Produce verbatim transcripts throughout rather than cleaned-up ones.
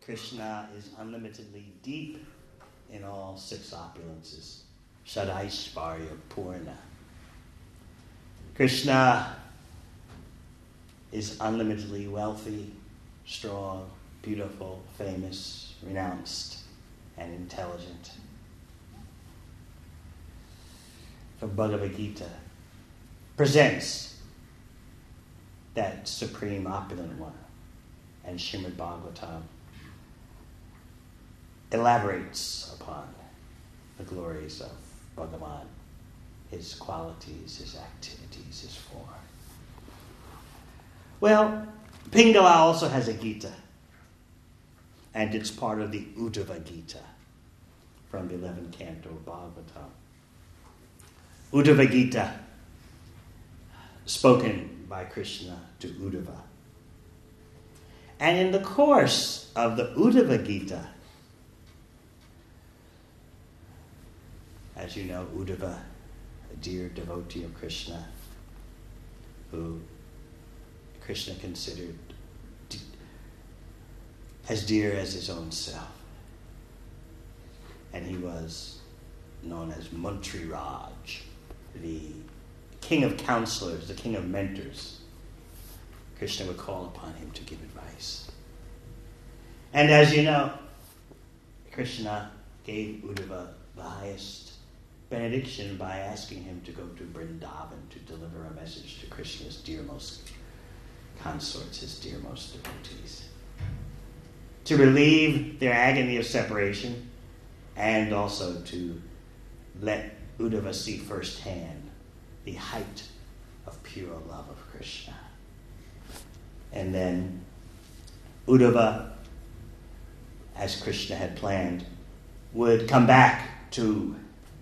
Krishna is unlimitedly deep in all six opulences. Shadaishvarya Purna. Krishna is unlimitedly wealthy, strong, beautiful, famous, renounced, and intelligent. The Bhagavad Gita presents that supreme opulent one, and Srimad Bhagavatam elaborates upon the glories of Bhagavan, his qualities, his activities, his form. Well, Pingala also has a Gita, and it's part of the Uddhava Gita from the eleventh canto of Bhagavatam. Uddhava Gita, spoken by Krishna to Uddhava. And in the course of the Uddhava Gita, as you know, Uddhava, a dear devotee of Krishna, who Krishna considered d- as dear as his own self. And he was known as Mantri Raj, the king of counselors, the king of mentors. Krishna would call upon him to give advice. And as you know, Krishna gave Uddhava the highest benediction by asking him to go to Vrindavan to deliver a message to Krishna's dearmost consorts, his dearmost devotees, to relieve their agony of separation, and also to let Uddhava see firsthand the height of pure love of Krishna. And then Uddhava, as Krishna had planned, would come back to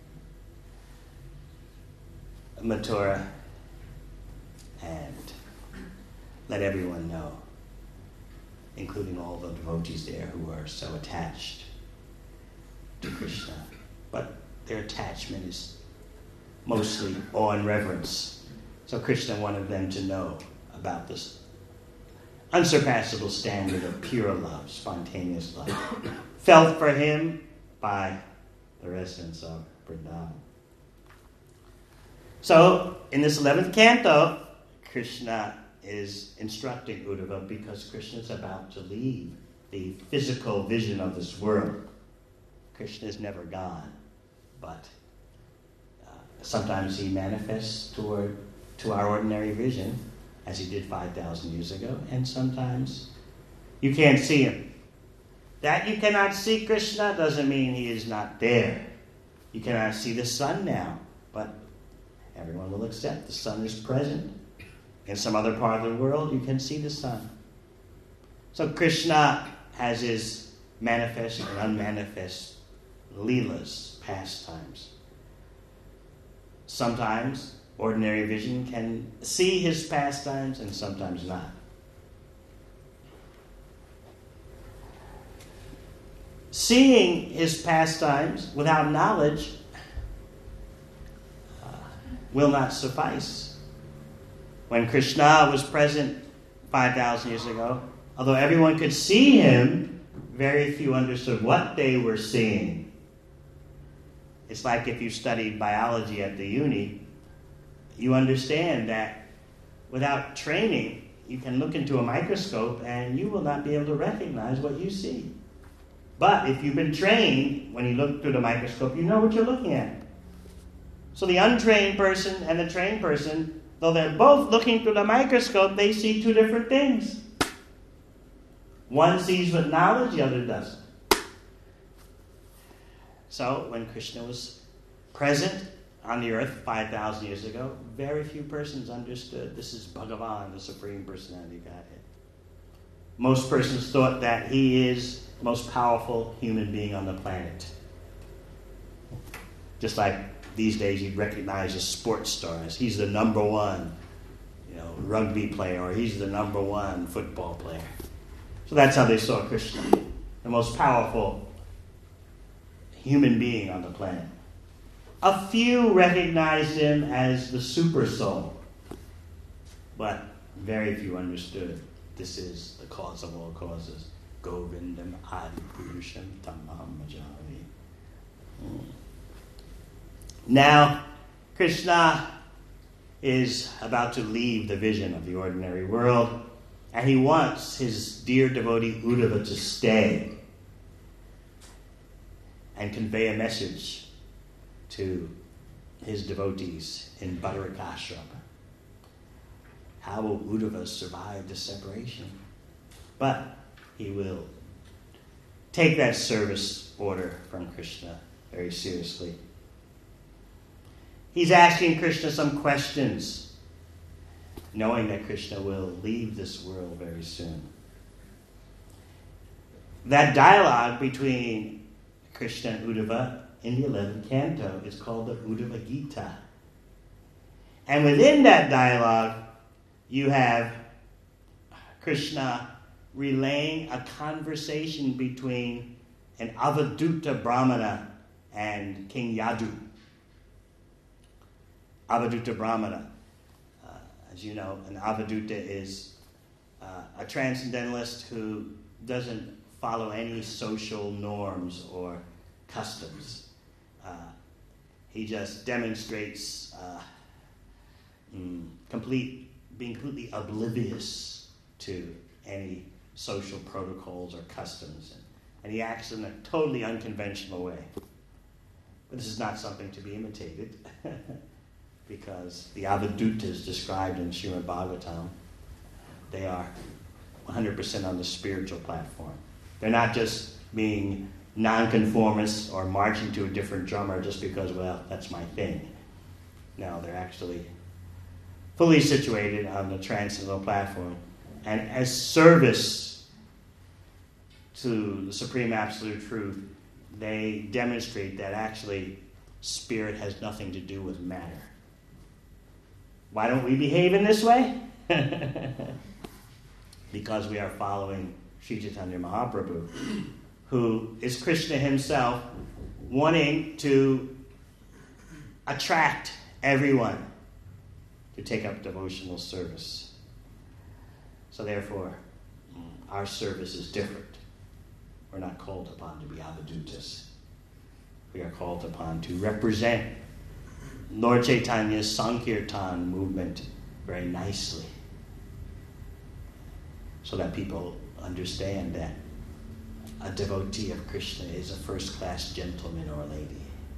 Mathura and let everyone know, including all the devotees there who are so attached to Krishna. But their attachment is mostly awe and reverence. So Krishna wanted them to know about this unsurpassable standard of pure love, spontaneous love, felt for him by the residents of Vrindavan. So, in this eleventh canto, Krishna is instructing Uddhava because Krishna is about to leave the physical vision of this world. Krishna is never gone, but uh, sometimes he manifests toward to our ordinary vision, as he did five thousand years ago, and sometimes you can't see him. That you cannot see Krishna doesn't mean he is not there. You cannot see the sun now, but everyone will accept the sun is present. In some other part of the world, you can see the sun. So Krishna has his manifest and unmanifest leelas, pastimes. Sometimes ordinary vision can see his pastimes and sometimes not. Seeing his pastimes without knowledge uh, will not suffice. When Krishna was present five thousand years ago, although everyone could see him, very few understood what they were seeing. It's like if you studied biology at the uni, you understand that without training, you can look into a microscope and you will not be able to recognize what you see. But if you've been trained, when you look through the microscope, you know what you're looking at. So the untrained person and the trained person, though they're both looking through the microscope, they see two different things. One sees with knowledge, the other doesn't. So when Krishna was present on the earth five thousand years ago, very few persons understood this is Bhagavan, the Supreme Personality of Godhead. Most persons thought that he is the most powerful human being on the planet. Just like these days you'd recognize as sports stars. He's the number one, you know, rugby player, or he's the number one football player. So that's how they saw Krishna, the most powerful human being on the planet. A few recognized him as the super soul, but very few understood this is the cause of all causes. Govindam Adi Purusham Tamaham Bhajaami. Now, Krishna is about to leave the vision of the ordinary world, and he wants his dear devotee Uddhava to stay and convey a message to his devotees in Badarakashram. How will Uddhava survive the separation? But he will take that service order from Krishna very seriously. He's asking Krishna some questions, knowing that Krishna will leave this world very soon. That dialogue between Krishna and Uddhava in the eleventh canto is called the Uddhava Gita. And within that dialogue, you have Krishna relaying a conversation between an Avaduta Brahmana and King Yadu. Avaduta Brahmana. Uh, as you know, an Avaduta is uh, a transcendentalist who doesn't follow any social norms or customs. Uh, he just demonstrates uh, mm, complete, being completely oblivious to any social protocols or customs. And, and he acts in a totally unconventional way. But this is not something to be imitated. Because the Avadutas described in Srimad Bhagavatam, they are one hundred percent on the spiritual platform. They're not just being nonconformists or marching to a different drummer just because, well, that's my thing. No, they're actually fully situated on the transcendental platform. And as service to the Supreme Absolute Truth, they demonstrate that actually spirit has nothing to do with matter. Why don't we behave in this way? Because we are following Sri Chaitanya Mahaprabhu, who is Krishna himself, wanting to attract everyone to take up devotional service. So therefore, our service is different. We're not called upon to be Avadutas. We are called upon to represent Lord Chaitanya's Sankirtan movement very nicely, so that people understand that a devotee of Krishna is a first-class gentleman or lady.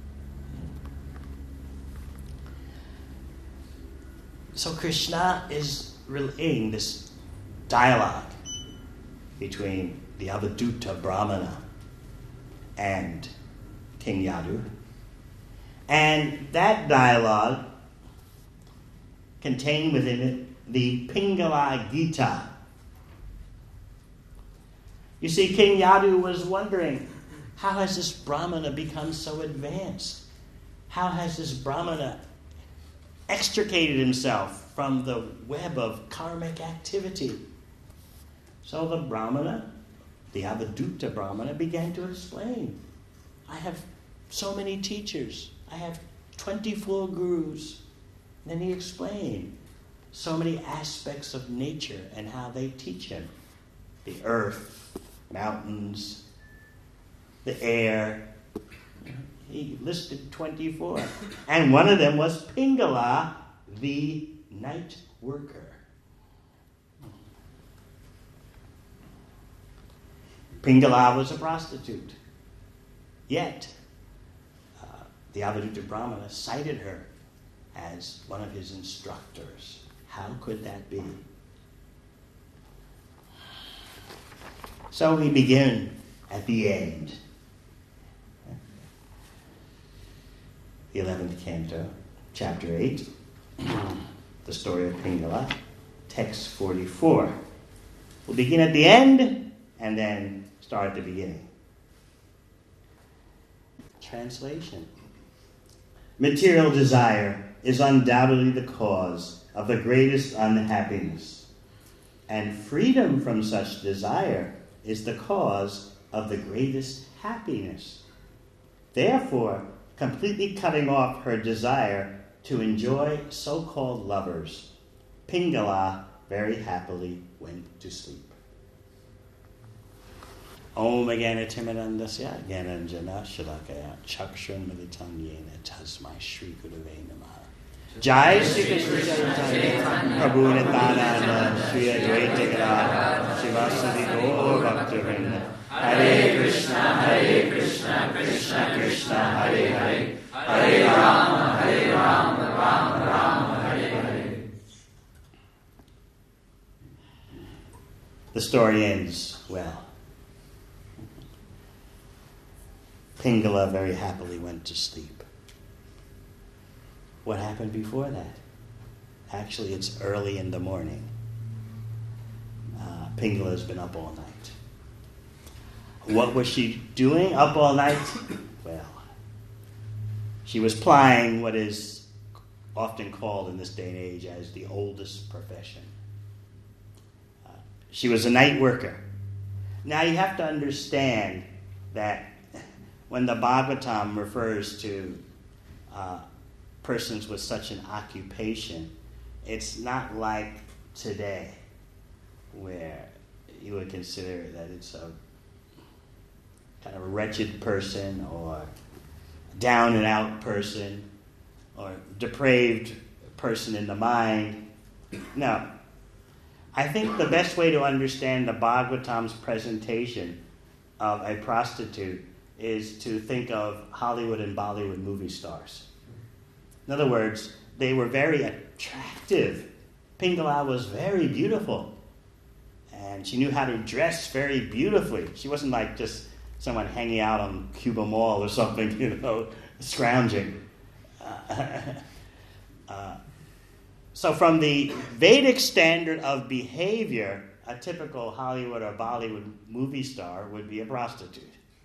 So Krishna is relaying this dialogue between the Avaduta Brahmana and King Yadu. And that dialogue contained within it the Pingala Gita. You see, King Yadu was wondering, how has this Brahmana become so advanced? How has this Brahmana extricated himself from the web of karmic activity? So the Brahmana, the Avaduta Brahmana, began to explain, I have so many teachers. I have twenty-four gurus. And then he explained so many aspects of nature and how they teach him. The earth, mountains, the air. He listed twenty-four. And one of them was Pingala, the night worker. Pingala was a prostitute. Yet, uh, the Avaduta Brahmana cited her as one of his instructors. How could that be? So we begin at the end. The eleventh canto, chapter eight, the story of Pingala, text forty-four. We'll begin at the end and then start at the beginning. Translation. Material desire is undoubtedly the cause of the greatest unhappiness, and freedom from such desire is the cause of the greatest happiness. Therefore, completely cutting off her desire to enjoy so-called lovers, Pingala very happily went to sleep. Om Agana Timirandasya Gyananjana Shalakaya Chakshran Militam Yena Tasmai Shri Gurave Namaha. Jai Shri Krishna Chaitanya Prabhu Nityananda Shri Advaita Gadadhara Srivasadi Gaur Bhaktivinoda Hare Krishna Hare Krishna Krishna Krishna Hare Hare Hare Rama Hare Rama Rama Rama Hare Hare. The story ends well. Pingala very happily went to sleep. What happened before that? Actually, it's early in the morning. Uh, Pingala has been up all night. What was she doing up all night? Well, she was plying what is often called in this day and age as the oldest profession. Uh, she was a night worker. Now you have to understand that when the Bhagavatam refers to uh, persons with such an occupation, it's not like today where you would consider that it's a kind of a wretched person or down and out person or depraved person in the mind. No. I think the best way to understand the Bhagavatam's presentation of a prostitute is to think of Hollywood and Bollywood movie stars. In other words, they were very attractive. Pingala was very beautiful. And she knew how to dress very beautifully. She wasn't like just someone hanging out on Cuba Mall or something, you know, scrounging. Uh, uh, so from the Vedic standard of behavior, a typical Hollywood or Bollywood movie star would be a prostitute.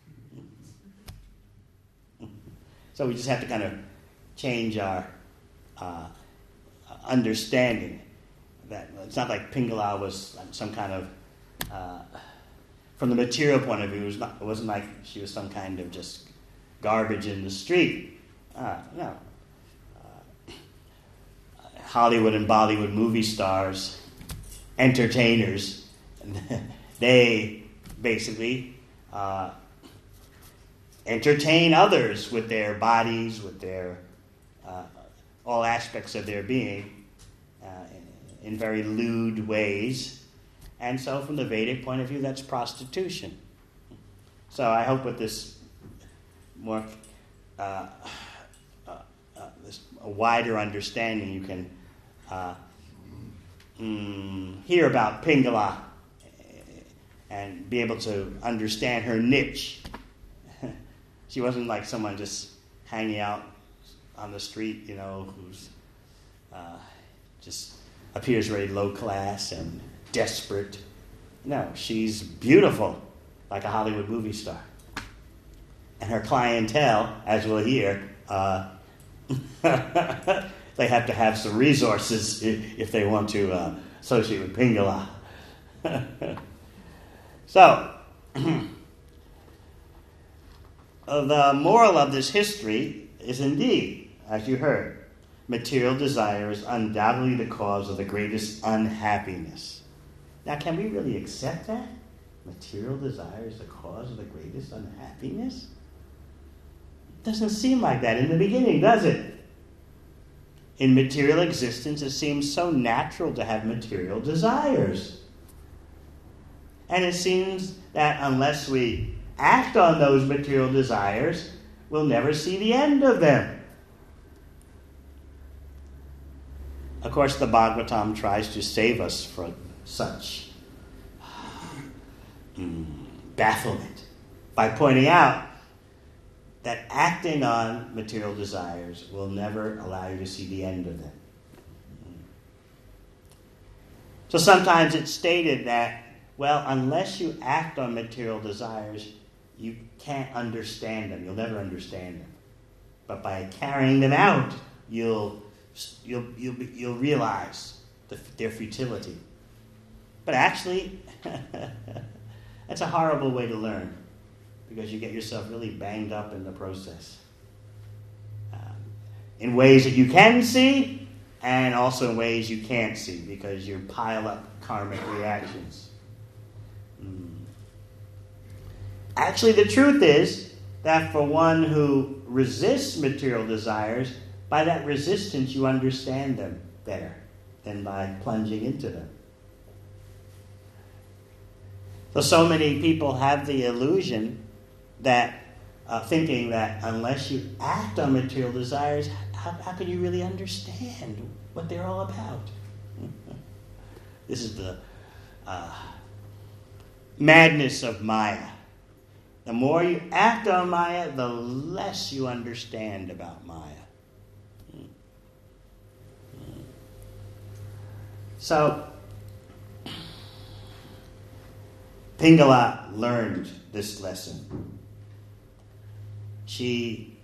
So we just have to kind of change our uh, understanding that it's not like Pingala was some kind of, uh, from the material point of view, it, was not, it wasn't like she was some kind of just garbage in the street. Uh, no. Uh, Hollywood and Bollywood movie stars, entertainers, they basically uh, entertain others with their bodies, with their uh, all aspects of their being uh, in, in very lewd ways. And so from the Vedic point of view, that's prostitution. So I hope with this more uh, uh, uh, this a wider understanding, you can uh, mm, hear about Pingala and be able to understand her niche. She wasn't like someone just hanging out on the street, you know, who's uh, just appears very low class and desperate. No, she's beautiful, like a Hollywood movie star. And her clientele, as we'll hear, uh, they have to have some resources if they want to uh, associate with Pingala. So, the moral of this history is indeed, as you heard, material desire is undoubtedly the cause of the greatest unhappiness. Now, can we really accept that? Material desire is the cause of the greatest unhappiness? Doesn't seem like that in the beginning, does it? In material existence, it seems so natural to have material desires. And it seems that unless we act on those material desires, we'll never see the end of them. Of course, the Bhagavatam tries to save us from such mm, bafflement by pointing out that acting on material desires will never allow you to see the end of them. So sometimes it's stated that, well, unless you act on material desires, you can't understand them. You'll never understand them. But by carrying them out, you'll you'll you'll, you'll realize the, their futility. But actually, that's a horrible way to learn, because you get yourself really banged up in the process. Um, in ways that you can see, and also in ways you can't see, because you pile up karmic reactions. Mm. Actually, the truth is that for one who resists material desires, by that resistance you understand them better than by plunging into them. So, so many people have the illusion that, uh, thinking that unless you act on material desires, how, how can you really understand what they're all about? This is the uh, madness of Maya. The more you act on Maya, the less you understand about Maya. So, Pingala learned this lesson. She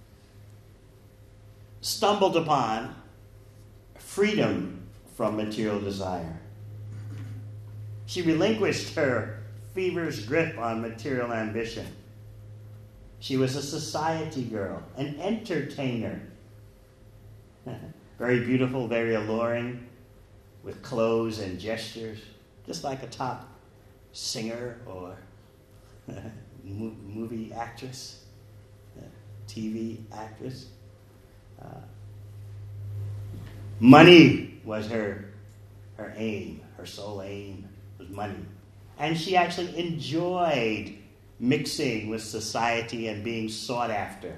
stumbled upon freedom from material desire. She relinquished her feverish grip on material ambition. She was a society girl, an entertainer. Very beautiful, very alluring, with clothes and gestures, just like a top singer or movie actress, T V actress. Uh, money was her, her aim, her sole aim was money. And she actually enjoyed mixing with society and being sought after.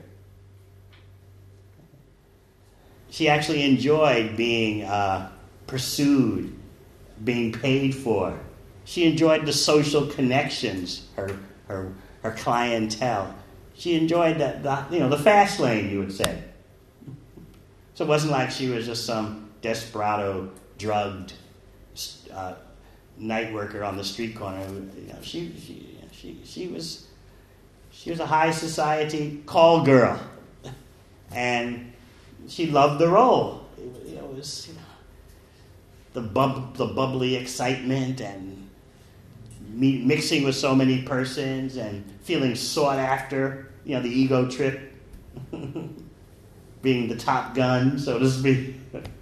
She actually enjoyed being uh, pursued, being paid for. She enjoyed the social connections, her her her clientele. She enjoyed the, the you know the fast lane, you would say. So it wasn't like she was just some desperado, drugged uh, night worker on the street corner. You know, she she she she was she was a high society call girl, and she loved the role. It, you know, it was you know, the bub, the bubbly excitement and me, mixing with so many persons and feeling sought after. You know, the ego trip, being the top gun, so to speak.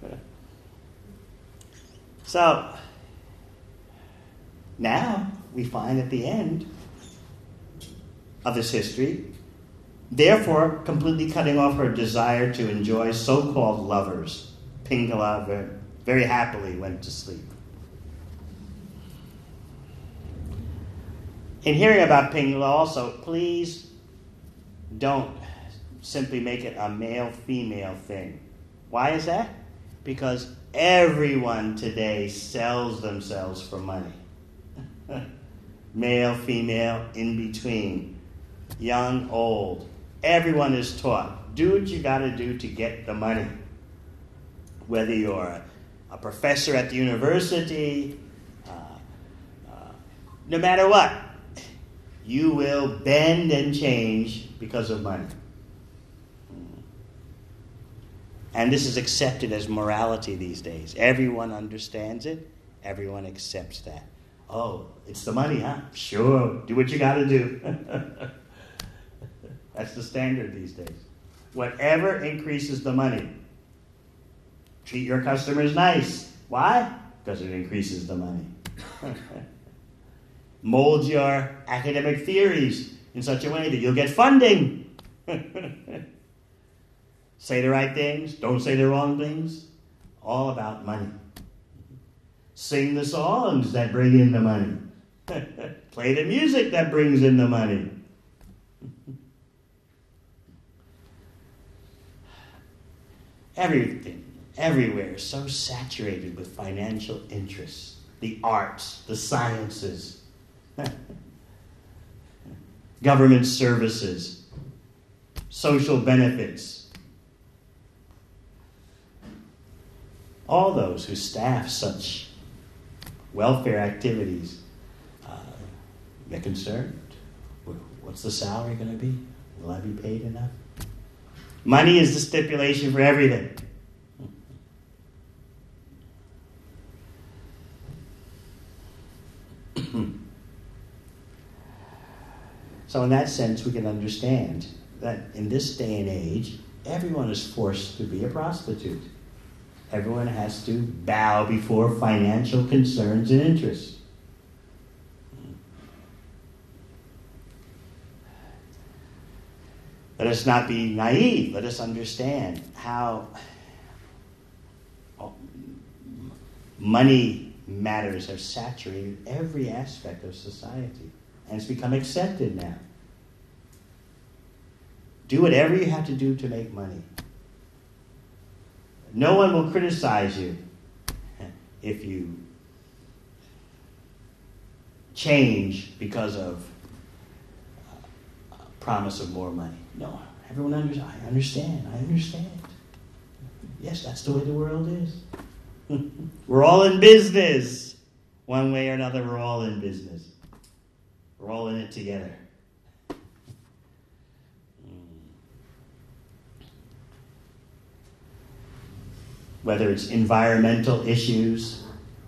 So now we find at the end of this history, therefore completely cutting off her desire to enjoy so-called lovers, Pingala very, very happily went to sleep. In hearing about Pingala also, please don't simply make it a male-female thing. Why is that? Because everyone today sells themselves for money. Male, female, in between, young, old. Everyone is taught, do what you got to do to get the money. Whether you're a, a professor at the university, uh, uh, no matter what, you will bend and change because of money. And this is accepted as morality these days. Everyone understands it. Everyone accepts that. Oh, it's the money, huh? Sure, do what you got to do. That's the standard these days. Whatever increases the money. Treat your customers nice. Why? Because it increases the money. Mold your academic theories in such a way that you'll get funding. Say the right things, don't say the wrong things. All about money. Sing the songs that bring in the money. Play the music that brings in the money. Everything, everywhere is so saturated with financial interests. The arts, the sciences, government services, social benefits. All those who staff such welfare activities, uh, they're concerned. What's the salary going to be? Will I be paid enough? Money is the stipulation for everything. So in that sense, we can understand that in this day and age, everyone is forced to be a prostitute. Everyone has to bow before financial concerns and interests. Let us not be naive. Let us understand how money matters have saturated every aspect of society. And it's become accepted now. Do whatever you have to do to make money. No one will criticize you if you change because of a promise of more money. No, everyone understands. I understand. I understand. Yes, that's the way the world is. We're all in business. One way or another, we're all in business. We're all in it together. Whether it's environmental issues,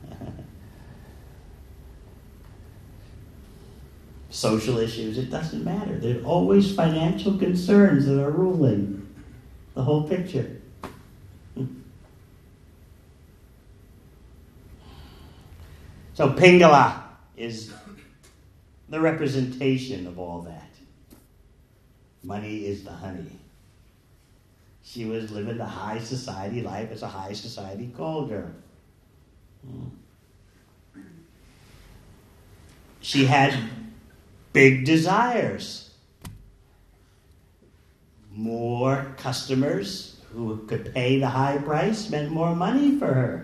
social issues, it doesn't matter. There are always financial concerns that are ruling the whole picture. So Pingala is the representation of all that. Money is the honey. She was living the high society life as a high society call girl. She had big desires. More customers who could pay the high price meant more money for her.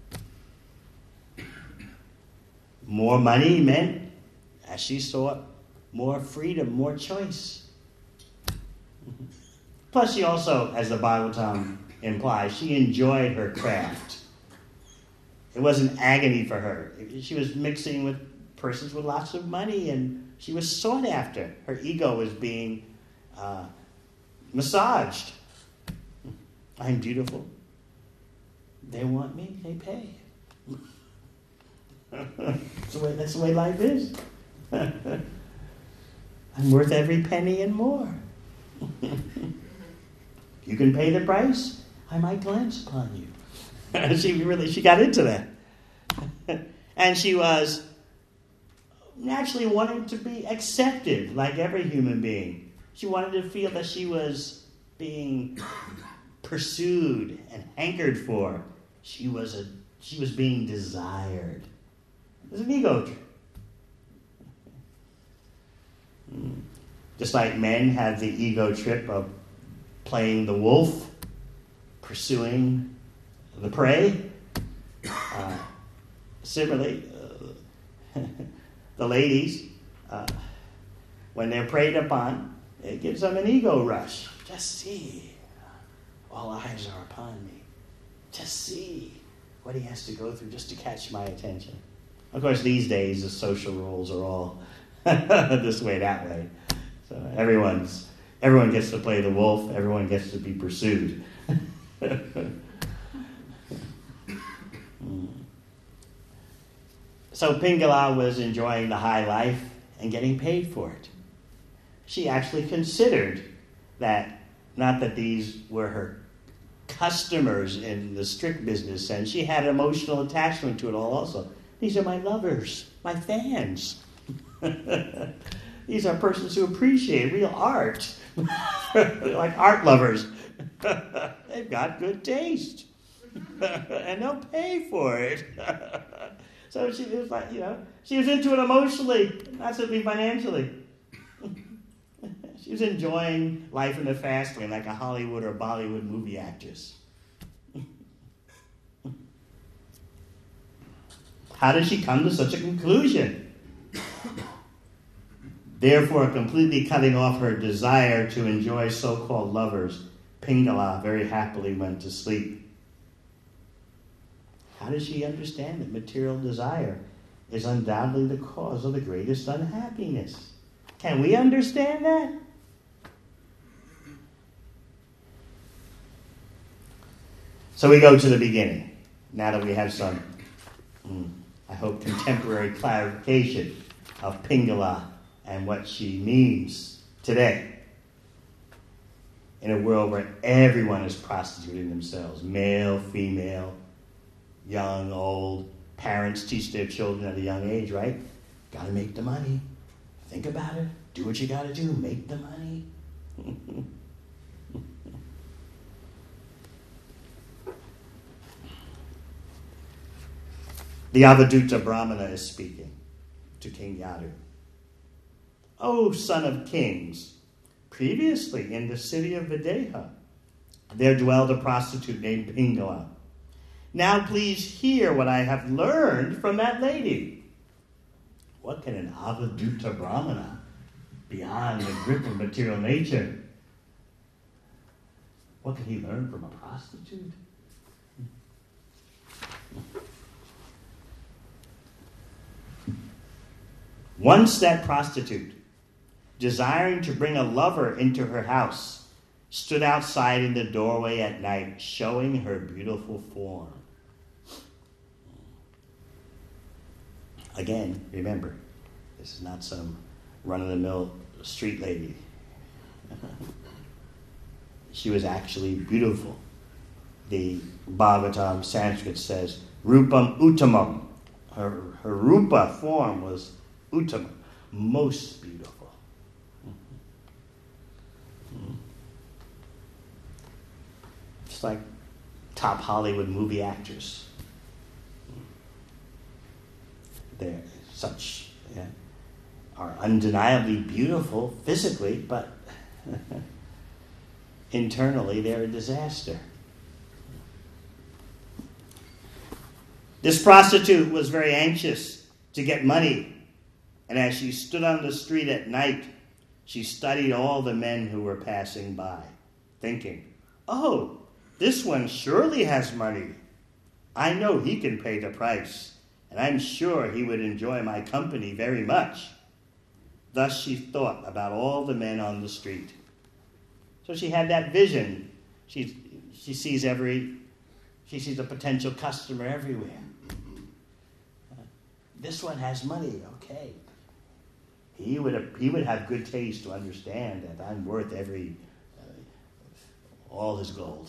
More money meant, as she saw it, more freedom, more choice. Plus, she also, as the Bhagavatam implies, she enjoyed her craft. It wasn't agony for her. She was mixing with persons with lots of money, and she was sought after. Her ego was being uh, massaged. I'm beautiful. They want me, they pay. that's, the way, that's the way life is. I'm worth every penny and more. You can pay the price, I might glance upon you. she really, she got into that. And she was naturally wanting to be accepted like every human being. She wanted to feel that she was being pursued and hankered for. She was a, she was being desired. It was an ego trip. Just like men have the ego trip of playing the wolf, pursuing the prey. Uh, similarly, uh, the ladies, uh, when they're preyed upon, it gives them an ego rush. Just see, all eyes are upon me. Just see what he has to go through just to catch my attention. Of course, these days, the social rules are all this way, that way. So everyone's everyone gets to play the wolf. Everyone gets to be pursued. So Pingala was enjoying the high life and getting paid for it. She actually considered that, not that these were her customers in the strict business sense, she had emotional attachment to it all also. These are my lovers, my fans. These are persons who appreciate real art. They're like art lovers. They've got good taste. And they'll pay for it. So she was like, you know, she was into it emotionally, not simply financially. She was enjoying life in the fast lane like a Hollywood or Bollywood movie actress. How did she come to such a conclusion? Therefore, completely cutting off her desire to enjoy so-called lovers, Pingala very happily went to sleep. How does she understand that material desire is undoubtedly the cause of the greatest unhappiness? Can we understand that? So we go to the beginning, now that we have some, mm, I hope, contemporary clarification of Pingala and what she means today. In a world where everyone is prostituting themselves, male, female, young, old, parents teach their children at a young age, right? Got to make the money. Think about it. Do what you got to do. Make the money. The Avadhuta Brahmana is speaking to King Yadu. O son of kings, previously in the city of Videha, there dwelled a prostitute named Pingala. Now please hear what I have learned from that lady. What can an Avadhuta Brahmana, beyond the grip of material nature, what can he learn from a prostitute? Once that prostitute, desiring to bring a lover into her house, stood outside in the doorway at night, showing her beautiful form. Again, remember, this is not some run-of-the-mill street lady. She was actually beautiful. The Bhagavatam Sanskrit says, Rupam Uttamam. Her, her Rupa form was Uttamam, most beautiful. It's like top Hollywood movie actors. They're such, yeah, are undeniably beautiful physically, but internally they're a disaster. This prostitute was very anxious to get money, and as she stood on the street at night, she studied all the men who were passing by, thinking, oh, this one surely has money. I know he can pay the price, and I'm sure he would enjoy my company very much. Thus she thought about all the men on the street. So she had that vision. She, she sees every, she sees a potential customer everywhere. Uh, this one has money, okay. He would, he would have good taste to understand that I'm worth every, uh, all his gold.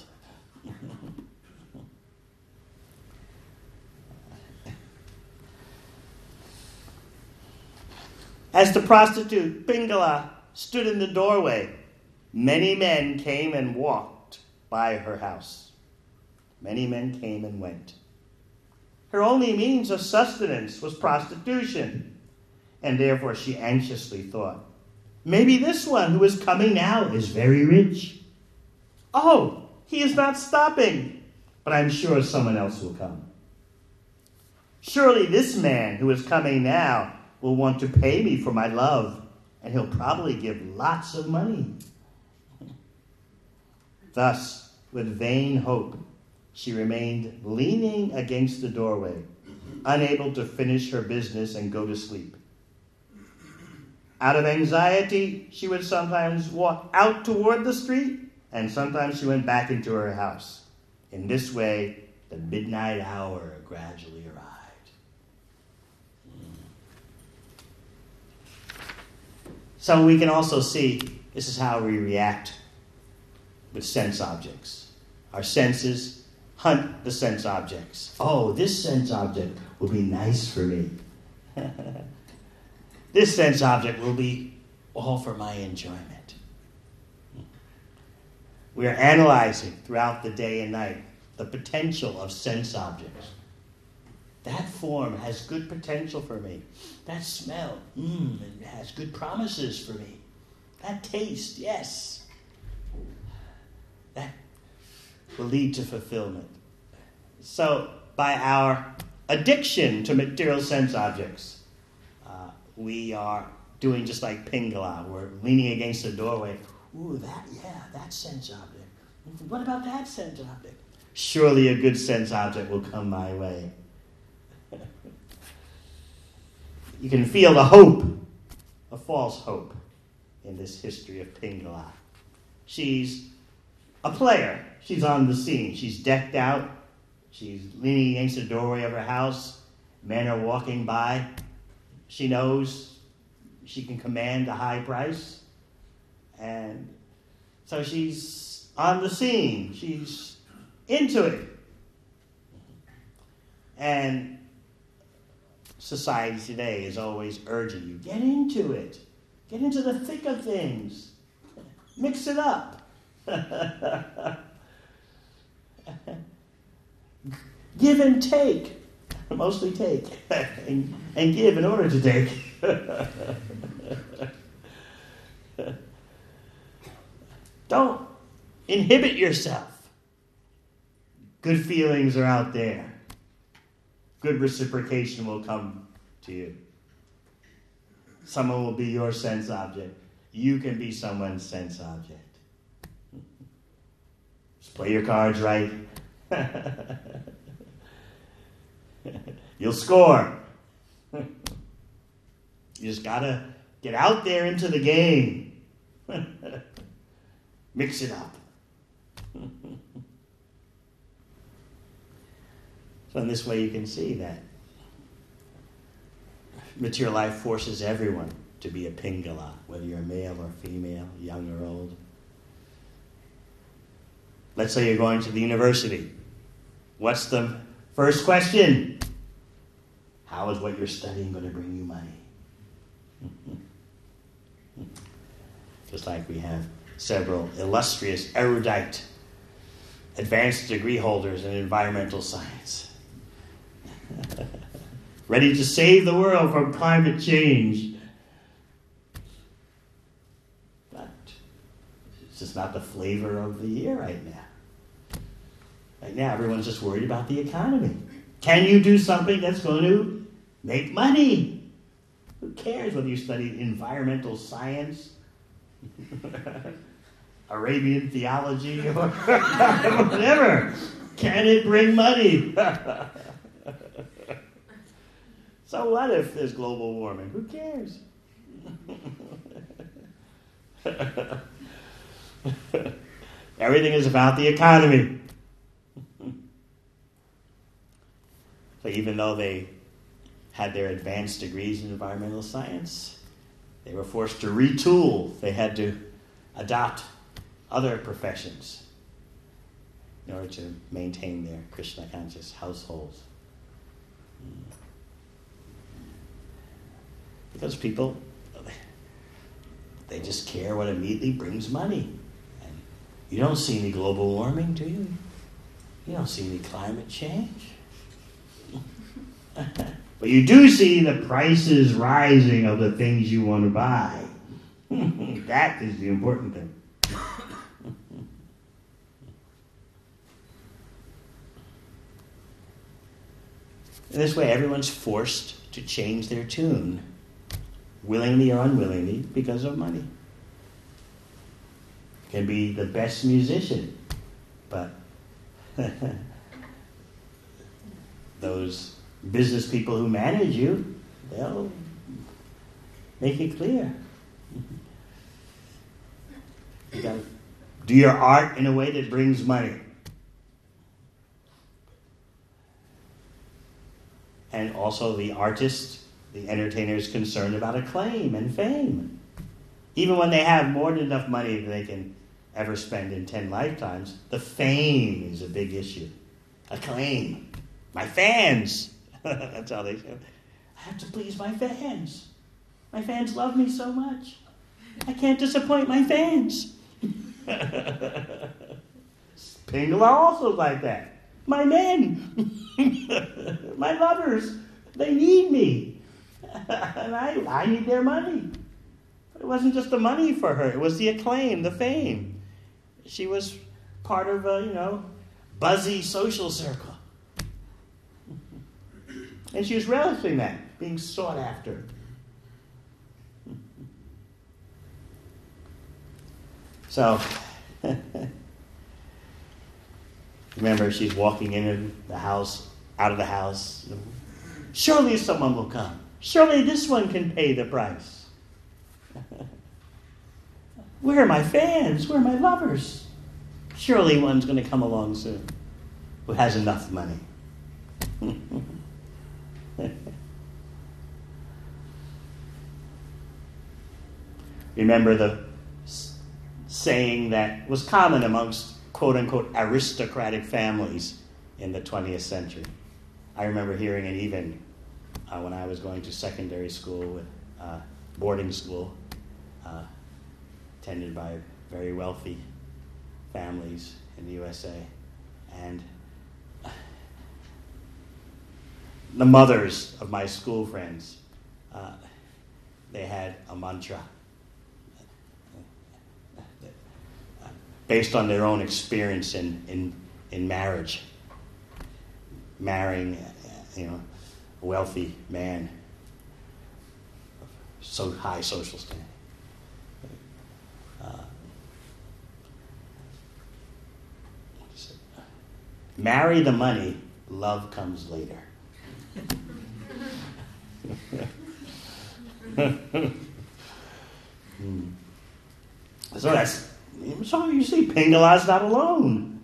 As the prostitute, Pingala, stood in the doorway, many men came and walked by her house. Many men came and went. Her only means of sustenance was prostitution, and therefore she anxiously thought, maybe this one who is coming now is very rich. Oh, he is not stopping, but I'm sure someone else will come. Surely this man who is coming now will want to pay me for my love, and he'll probably give lots of money. Thus, with vain hope, she remained leaning against the doorway, unable to finish her business and go to sleep. Out of anxiety, she would sometimes walk out toward the street, and sometimes she went back into her house. In this way, the midnight hour gradually arrived. So we can also see this is how we react with sense objects. Our senses hunt the sense objects. Oh, this sense object will be nice for me. This sense object will be all for my enjoyment. We are analyzing throughout the day and night the potential of sense objects. That form has good potential for me. That smell, mmm, it has good promises for me. That taste, yes. That will lead to fulfillment. So, by our addiction to material sense objects, uh, we are doing just like Pingala. We're leaning against the doorway. Ooh, that, yeah, that sense object. What about that sense object? Surely a good sense object will come my way. You can feel the hope, a false hope, in this history of Pingala. She's a player. She's on the scene. She's decked out. She's leaning against the doorway of her house. Men are walking by. She knows she can command a high price. And so she's on the scene. She's into it. And society today is always urging you, get into it. Get into the thick of things. Mix it up. Give and take. Mostly take. and, and give in order to take. Don't inhibit yourself. Good feelings are out there. Good reciprocation will come to you. Someone will be your sense object. You can be someone's sense object. Just play your cards right. You'll score. You just gotta get out there into the game. Mix it up. So in this way you can see that material life forces everyone to be a Pingala, whether you're male or female, young or old. Let's say you're going to the university. What's the first question? How is what you're studying going to bring you money? Just like we have several illustrious, erudite, advanced degree holders in environmental science. Ready to save the world from climate change. But it's just not the flavor of the year right now. Right now, everyone's just worried about the economy. Can you do something that's going to make money? Who cares whether you study environmental science, Arabian theology, or whatever? Can it bring money? So what if there's global warming? Who cares? Everything is about the economy. So even though they had their advanced degrees in environmental science, they were forced to retool. They had to adopt other professions in order to maintain their Krishna conscious households. Because people, they just care what immediately brings money. And you don't see any global warming, do you? You don't see any climate change. But you do see the prices rising of the things you want to buy. That is the important thing. In this way, everyone's forced to change their tune, willingly or unwillingly, because of money. Can be the best musician, but those business people who manage you, they'll make it clear. You gotta do your art in a way that brings money. And also the artist, the entertainer is concerned about acclaim and fame. Even when they have more than enough money that they can ever spend in ten lifetimes, the fame is a big issue. Acclaim. My fans. That's how they say. I have to please my fans. My fans love me so much. I can't disappoint my fans. Pingala also like that. My men. My lovers. They need me. And I, I need their money. But it wasn't just the money for her. It was the acclaim, the fame. She was part of a, you know, buzzy social circle. And she was relishing that, being sought after. So, remember, she's walking in the house, out of the house. Surely someone will come. Surely this one can pay the price. Where are my fans? Where are my lovers? Surely one's going to come along soon who has enough money. Remember the saying that was common amongst quote-unquote aristocratic families in the twentieth century. I remember hearing it even uh, when I was going to secondary school, with uh, boarding school. Uh, attended by very wealthy families in the U S A. And the mothers of my school friends, uh, they had a mantra based on their own experience in, in, in marriage, marrying, you know, a wealthy man of so high social standing. Uh, marry the money, love comes later. hmm. So that's so you see, Pingala's not alone.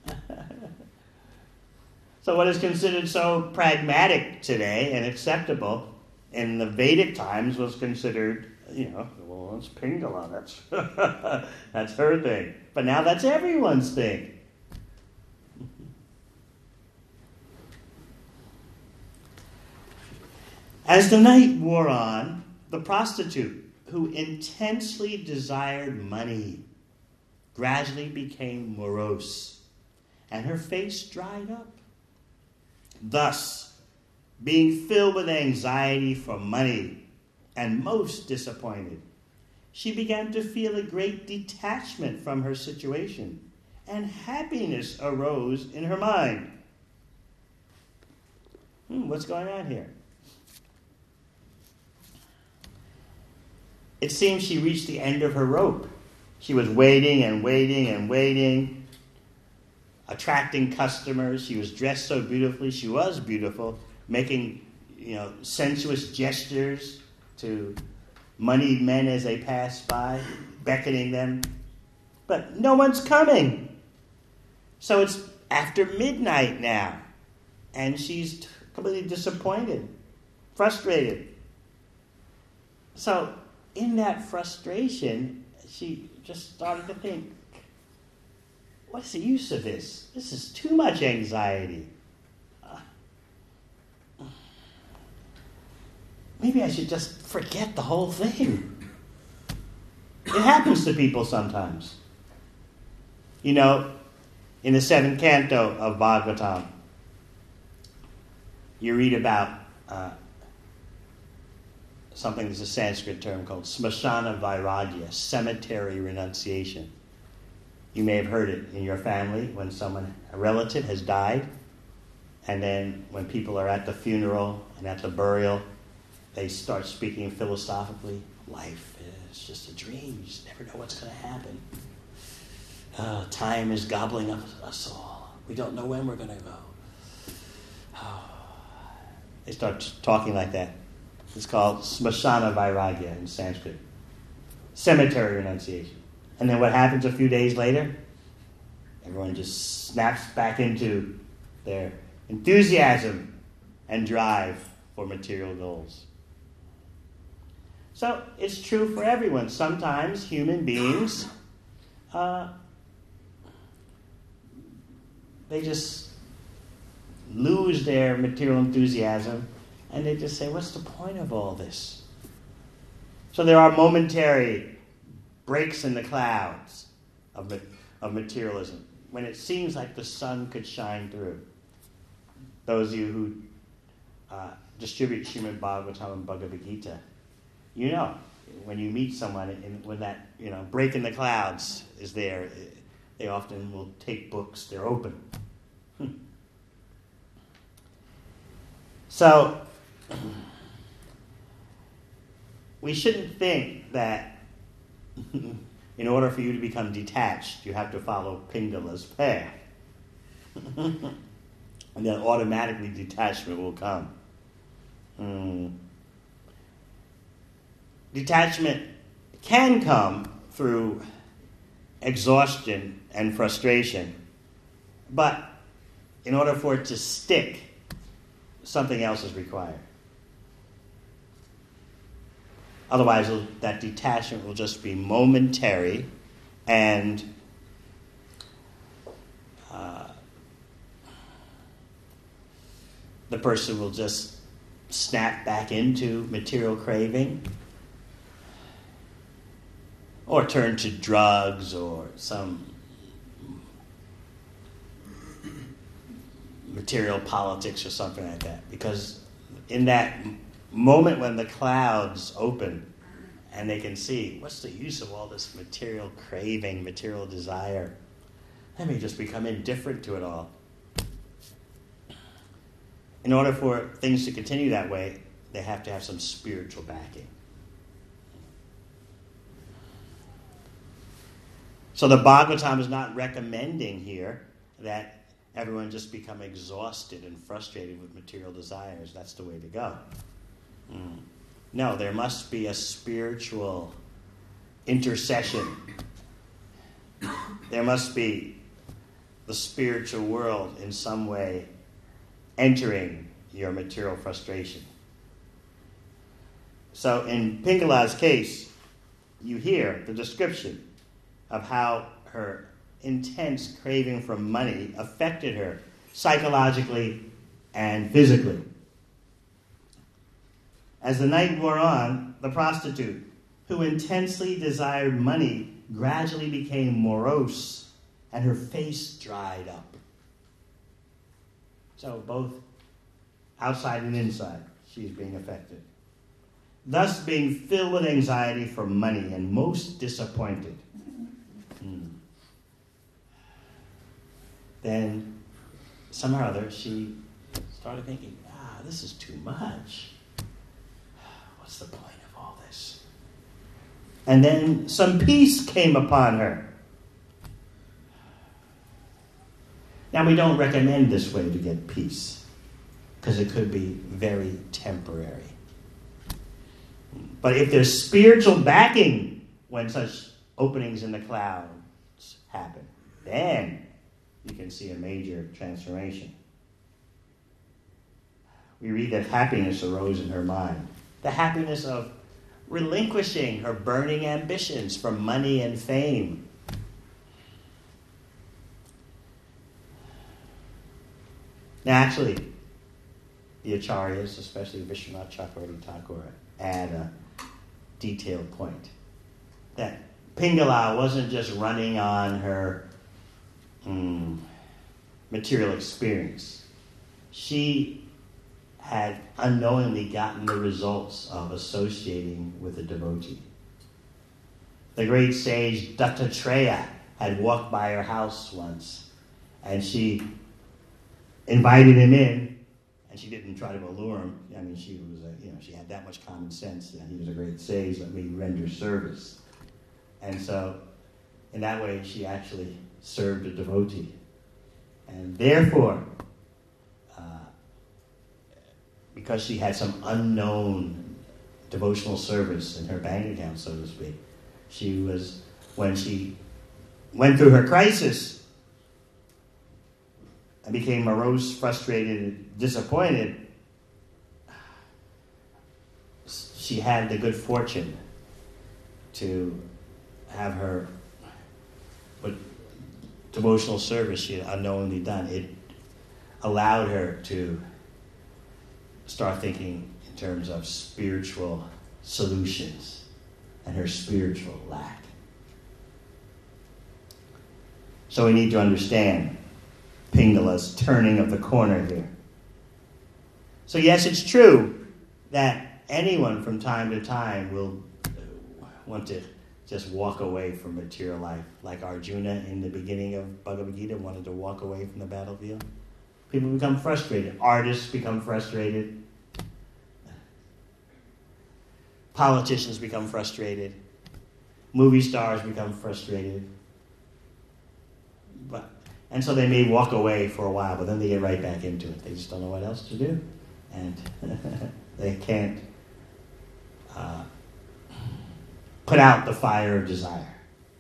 So what is considered so pragmatic today and acceptable in the Vedic times was considered, you know, well, it's Pingala, that's that's her thing. But now that's everyone's thing. As the night wore on, the prostitute, who intensely desired money, gradually became morose, and her face dried up. Thus, being filled with anxiety for money and most disappointed, she began to feel a great detachment from her situation, and happiness arose in her mind. Hmm, what's going on here? It seems she reached the end of her rope. She was waiting and waiting and waiting, attracting customers. She was dressed so beautifully. She was beautiful, making, you know, sensuous gestures to moneyed men as they passed by, beckoning them. But no one's coming. So it's after midnight now, and she's completely disappointed, frustrated. So in that frustration, she just started to think, what's the use of this? This is too much anxiety. Uh, maybe I should just forget the whole thing. It happens to people sometimes. You know, in the seventh canto of Bhagavatam, you read about uh, something that's a Sanskrit term called smashana vairagya, cemetery renunciation. You may have heard it in your family when someone, a relative, has died, and then when people are at the funeral and at the burial, they start speaking philosophically. Life is just a dream. You just never know what's going to happen. Uh, time is gobbling up us all. We don't know when we're going to go. Oh. They start talking like that. It's called smashana vairagya in Sanskrit. Cemetery renunciation. And then what happens a few days later? Everyone just snaps back into their enthusiasm and drive for material goals. So it's true for everyone. Sometimes human beings, uh, they just lose their material enthusiasm, and they just say, what's the point of all this? So there are momentary breaks in the clouds of, of materialism when it seems like the sun could shine through. Those of you who uh, distribute Srimad Bhagavatam and Bhagavad Gita, you know, when you meet someone, and when that, you know, break in the clouds is there, they often will take books, they're open. Hmm. So, we shouldn't think that in order for you to become detached, you have to follow Pingala's path. And then automatically detachment will come. Mm. Detachment can come through exhaustion and frustration, but in order for it to stick, something else is required. Otherwise, that detachment will just be momentary, and uh, the person will just snap back into material craving. or turn to drugs or some material politics or something like that. Because in that moment when the clouds open and they can see, what's the use of all this material craving, material desire? Let me just become indifferent to it all. In order for things to continue that way, they have to have some spiritual backing. So the Bhagavatam is not recommending here that everyone just become exhausted and frustrated with material desires. That's the way to go. Mm. No, there must be a spiritual intercession. There must be the spiritual world in some way entering your material frustration. So in Pingala's case, you hear the description of how her intense craving for money affected her psychologically and physically. As the night wore on, the prostitute, who intensely desired money, gradually became morose, and her face dried up. So both outside and inside, she's being affected. Thus being filled with anxiety for money and most disappointed. Hmm. Then, somehow or other, she started thinking, ah, this is too much. What's the point of all this? And then some peace came upon her. Now, we don't recommend this way to get peace, because it could be very temporary. But if there's spiritual backing when such openings in the clouds happen, then you can see a major transformation. We read that happiness arose in her mind. The happiness of relinquishing her burning ambitions for money and fame. Now, actually, the Acharyas, especially Vishwanath Chakravarti Thakur, add a detailed point. That Pingala wasn't just running on her mm, material experience. She had unknowingly gotten the results of associating with a devotee. The great sage Dattatreya had walked by her house once, and she invited him in, and she didn't try to allure him. I mean, she was, a, you know, she had that much common sense. And he was a great sage. Let me render service. And so, in that way, she actually served a devotee, and therefore, uh, because she had some unknown devotional service in her bank account, so to speak, she was, when she went through her crisis and became morose, frustrated, disappointed, she had the good fortune to have her what devotional service she had unknowingly done. It allowed her to start thinking in terms of spiritual solutions and her spiritual lack. So we need to understand Pingala's turning of the corner here. So yes, it's true that anyone from time to time will want to just walk away from material life, like Arjuna in the beginning of Bhagavad Gita wanted to walk away from the battlefield. People become frustrated. Artists become frustrated. Politicians become frustrated. Movie stars become frustrated. But and so they may walk away for a while, but then they get right back into it. They just don't know what else to do. And they can't uh, put out the fire of desire.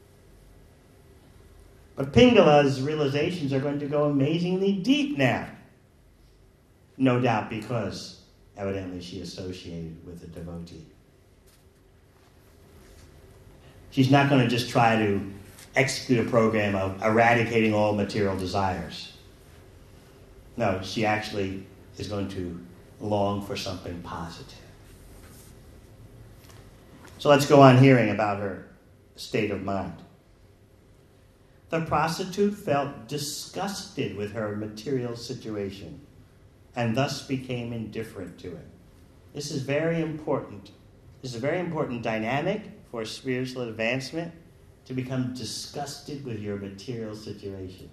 But Pingala's realizations are going to go amazingly deep now. No doubt because, evidently, she associated with a devotee. She's not going to just try to execute a program of eradicating all material desires. No, she actually is going to long for something positive. So let's go on hearing about her state of mind. The prostitute felt disgusted with her material situation and thus became indifferent to it. This is very important. This is a very important dynamic for spiritual advancement, to become disgusted with your material situation.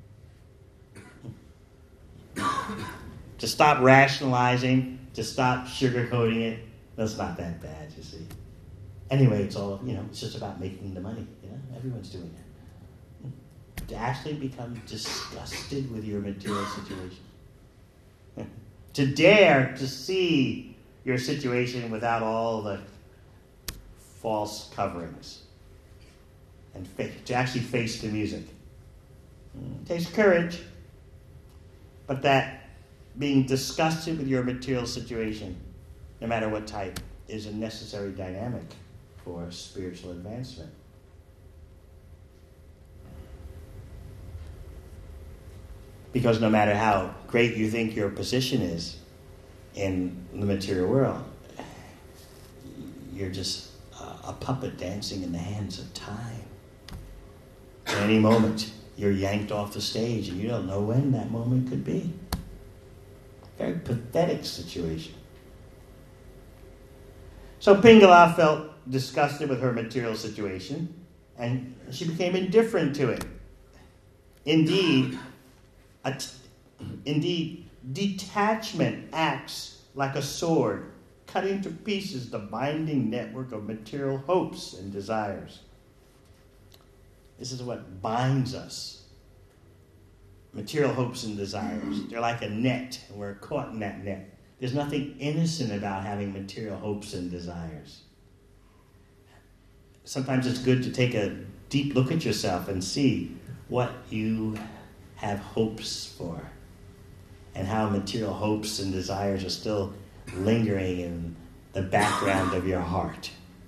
To stop rationalizing, to stop sugarcoating it. That's not that bad, you see. Anyway, it's all, you know, it's just about making the money. You know, everyone's doing it. To actually become disgusted with your material situation. To dare to see your situation without all the false coverings. And fa- to actually face the music. It takes courage. But that being disgusted with your material situation, no matter what type, is a necessary dynamic for spiritual advancement. Because no matter how great you think your position is in the material world, you're just a, a puppet dancing in the hands of time. At any moment, you're yanked off the stage, and you don't know when that moment could be. Very pathetic situation. So Pingala felt disgusted with her material situation, and she became indifferent to it. Indeed, a t- indeed, detachment acts like a sword, cutting to pieces the binding network of material hopes and desires. This is what binds us. Material hopes and desires. They're like a net, and we're caught in that net. There's nothing innocent about having material hopes and desires. Sometimes it's good to take a deep look at yourself and see what you have hopes for, and how material hopes and desires are still lingering in the background of your heart.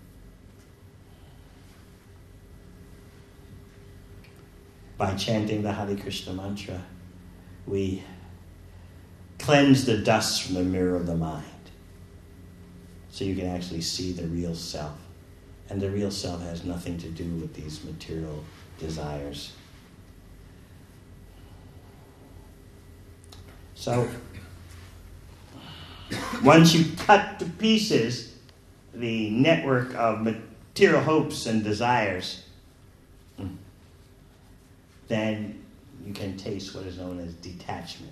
By chanting the Hare Krishna mantra, we cleanse the dust from the mirror of the mind, so you can actually see the real self. And the real self has nothing to do with these material desires. So, once you cut to pieces the network of material hopes and desires, then you can taste what is known as detachment.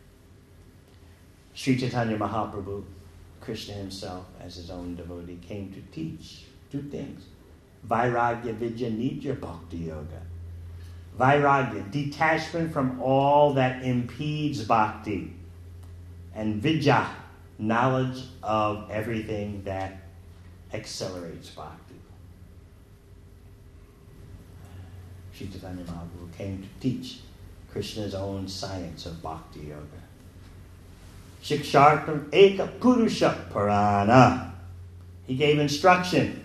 Sri Chaitanya Mahaprabhu, Krishna himself, as his own devotee, came to teach two things. Vairagya Vidya Nitya Bhakti Yoga. Vairagya, detachment from all that impedes bhakti. And Vidya, knowledge of everything that accelerates bhakti. Sri Chaitanya Mahaprabhu came to teach Krishna's own science of bhakti yoga. Shikshartam Eka Purusha Purana. He gave instruction.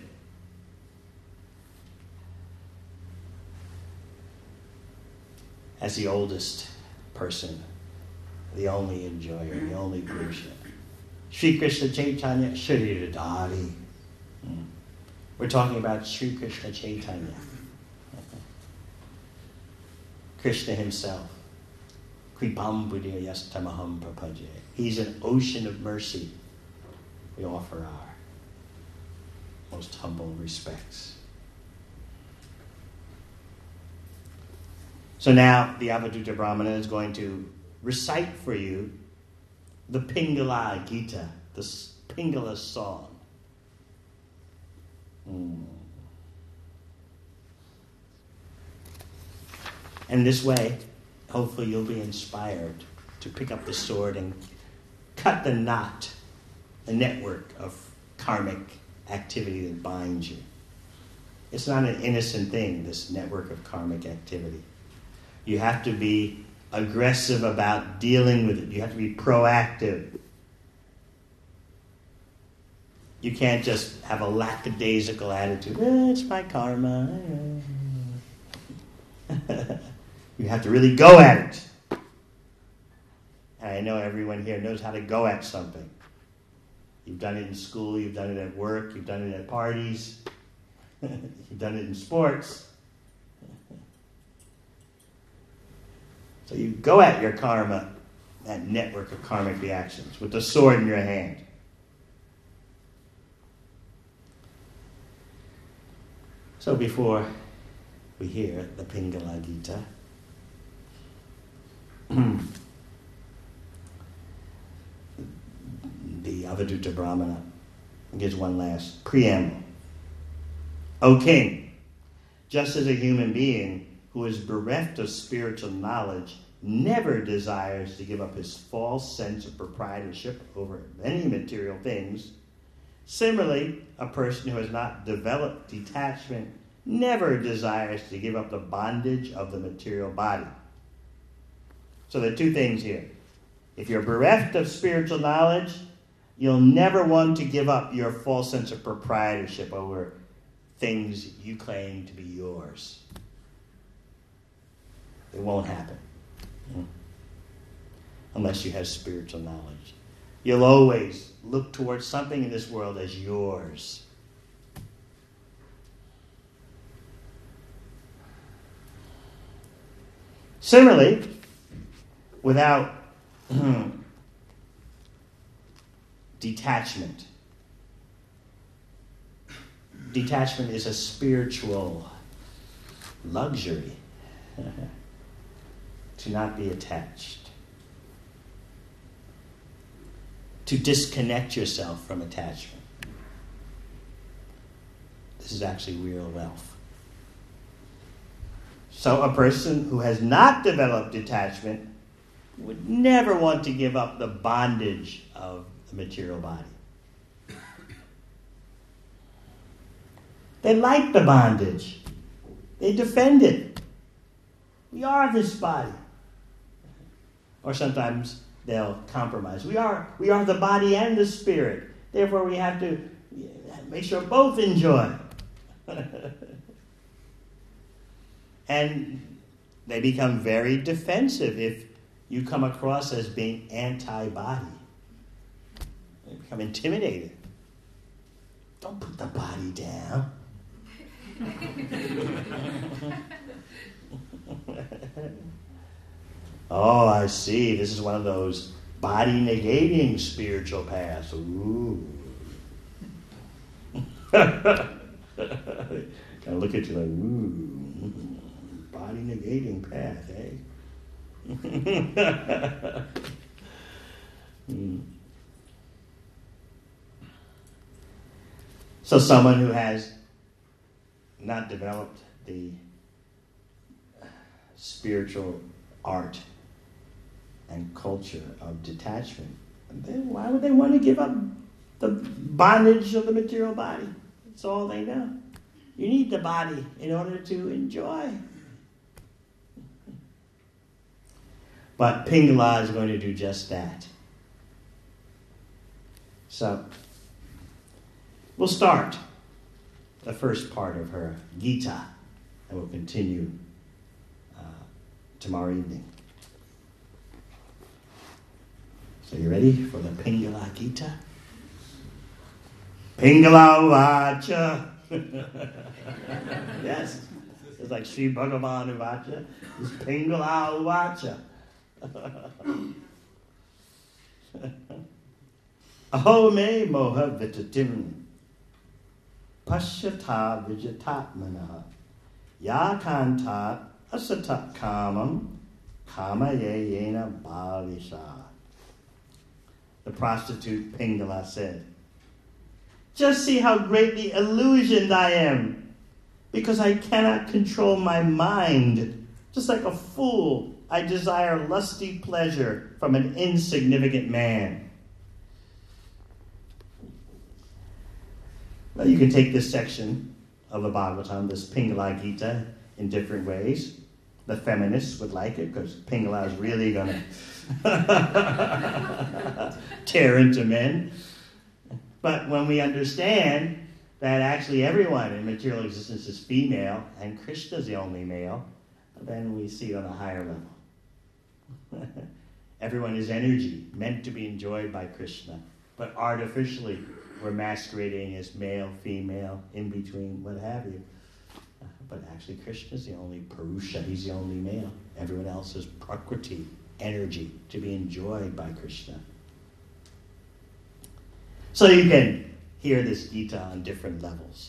As the oldest person, the only enjoyer, the only Purusha. Sri Krishna Chaitanya Shriradhari. Hmm. We're talking about Sri Krishna Chaitanya. Krishna himself. Kripam buddhya yastamaham prapaje. He's an ocean of mercy. We offer our most humble respects. So now the Avadhuta Brahmana is going to recite for you the Pingala Gita, the Pingala song. Mm. And this way, hopefully you'll be inspired to pick up the sword and cut the knot, the network of karmic activity that binds you. It's not an innocent thing, this network of karmic activity. You have to be aggressive about dealing with it. You have to be proactive. You can't just have a lackadaisical attitude. Eh, it's my karma. You have to really go at it. And I know everyone here knows how to go at something. You've done it in school, you've done it at work, you've done it at parties. You've done it in sports. So you go at your karma, that network of karmic reactions, with the sword in your hand. So before we hear the Pingala Gita, the Avadutta Brahmana gives one last preamble. O king, just as a human being who is bereft of spiritual knowledge never desires to give up his false sense of proprietorship over many material things, similarly, a person who has not developed detachment never desires to give up the bondage of the material body. So there are two things here. If you're bereft of spiritual knowledge, you'll never want to give up your false sense of proprietorship over things you claim to be yours. It won't happen. Unless you have spiritual knowledge. You'll always look towards something in this world as yours. Similarly, without detachment, detachment is a spiritual luxury. To not be attached. To disconnect yourself from attachment. This is actually real wealth. So a person who has not developed detachment would never want to give up the bondage of the material body. They like the bondage. They defend it. We are this body. Or sometimes they'll compromise. We are, we are the body and the spirit. Therefore, we have to make sure both enjoy. And they become very defensive if you come across as being anti-body. They become intimidated. Don't put the body down. Oh, I see. This is one of those body-negating spiritual paths. Ooh. Kind of look at you like, ooh, body-negating path, eh? mm. So someone who has not developed the spiritual art and culture of detachment, then why would they want to give up the bondage of the material body? That's all they know. You need the body in order to enjoy. But Pingala is going to do just that. So, we'll start the first part of her Gita, and we'll continue uh, tomorrow evening. So you ready for the Pingala Gita? Pingala Vacha. Yes. It's like Sri Bhagavan Vacha. It's Pingala Vacha. Aho me moha vitatim pashyata vijatatmana yakanta asatat kamam kama yena bhavisha. The prostitute Pingala said, just see how greatly illusioned I am, because I cannot control my mind. Just like a fool, I desire lusty pleasure from an insignificant man. Well, you can take this section of the Bhagavatam, this Pingala Gita, in different ways. The feminists would like it, because Pingala is really going to tear into men. But when we understand that actually everyone in material existence is female, and Krishna is the only male, then we see on a higher level. Everyone is energy, meant to be enjoyed by Krishna, but artificially we're masquerading as male, female, in between, what have you. Uh, but actually, Krishna is the only Purusha. He's the only male. Everyone else is Prakriti, energy, to be enjoyed by Krishna. So you can hear this Gita on different levels.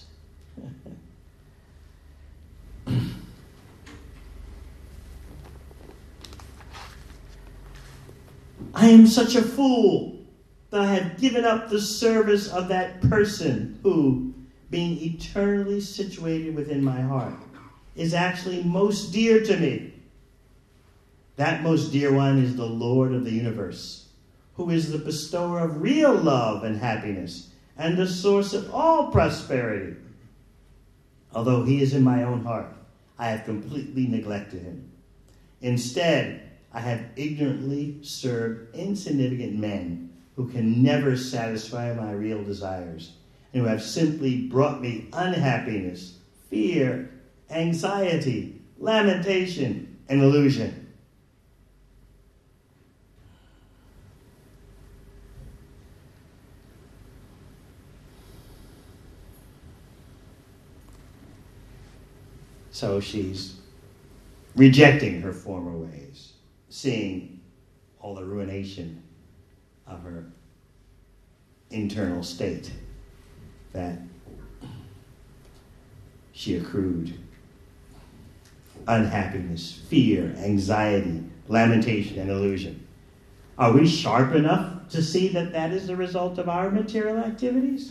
I am such a fool that I have given up the service of that person who, being eternally situated within my heart, is actually most dear to me. That most dear one is the Lord of the universe, who is the bestower of real love and happiness, and the source of all prosperity. Although he is in my own heart, I have completely neglected him. Instead, I have ignorantly served insignificant men who can never satisfy my real desires, and who have simply brought me unhappiness, fear, anxiety, lamentation, and illusion. So she's rejecting her former ways, seeing all the ruination of her internal state that she accrued. Unhappiness, fear, anxiety, lamentation, and illusion. Are we sharp enough to see that that is the result of our material activities?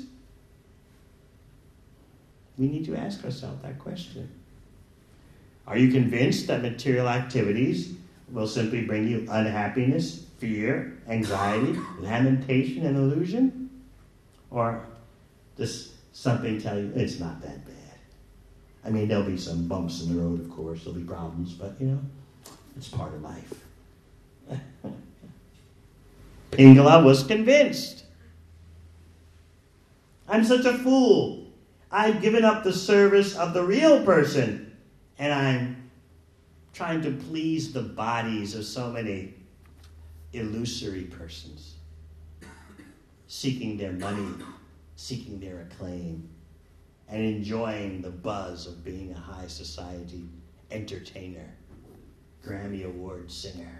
We need to ask ourselves that question. Are you convinced that material activities will simply bring you unhappiness, fear, anxiety, lamentation, and illusion? Or does something tell you it's not that bad? I mean, there'll be some bumps in the road, of course. There'll be problems, but, you know, it's part of life. Pingala was convinced. I'm such a fool. I've given up the service of the real person, and I'm trying to please the bodies of so many illusory persons, seeking their money, seeking their acclaim, and enjoying the buzz of being a high society entertainer, Grammy Award singer.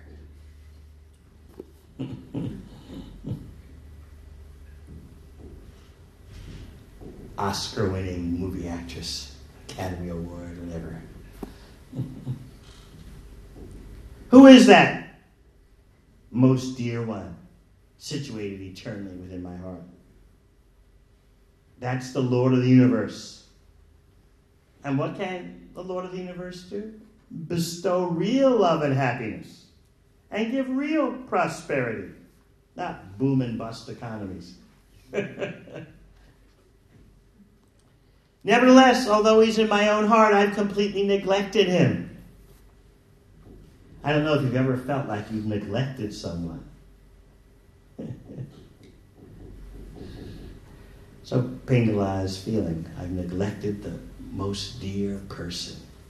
Oscar-winning movie actress, Academy Award, whatever. Who is that most dear one, situated eternally within my heart? That's the Lord of the universe. And what can the Lord of the universe do? Bestow real love and happiness, and give real prosperity, not boom and bust economies. Nevertheless, although he's in my own heart, I've completely neglected him. I don't know if you've ever felt like you've neglected someone. So Pingala is feeling, I've neglected the most dear person.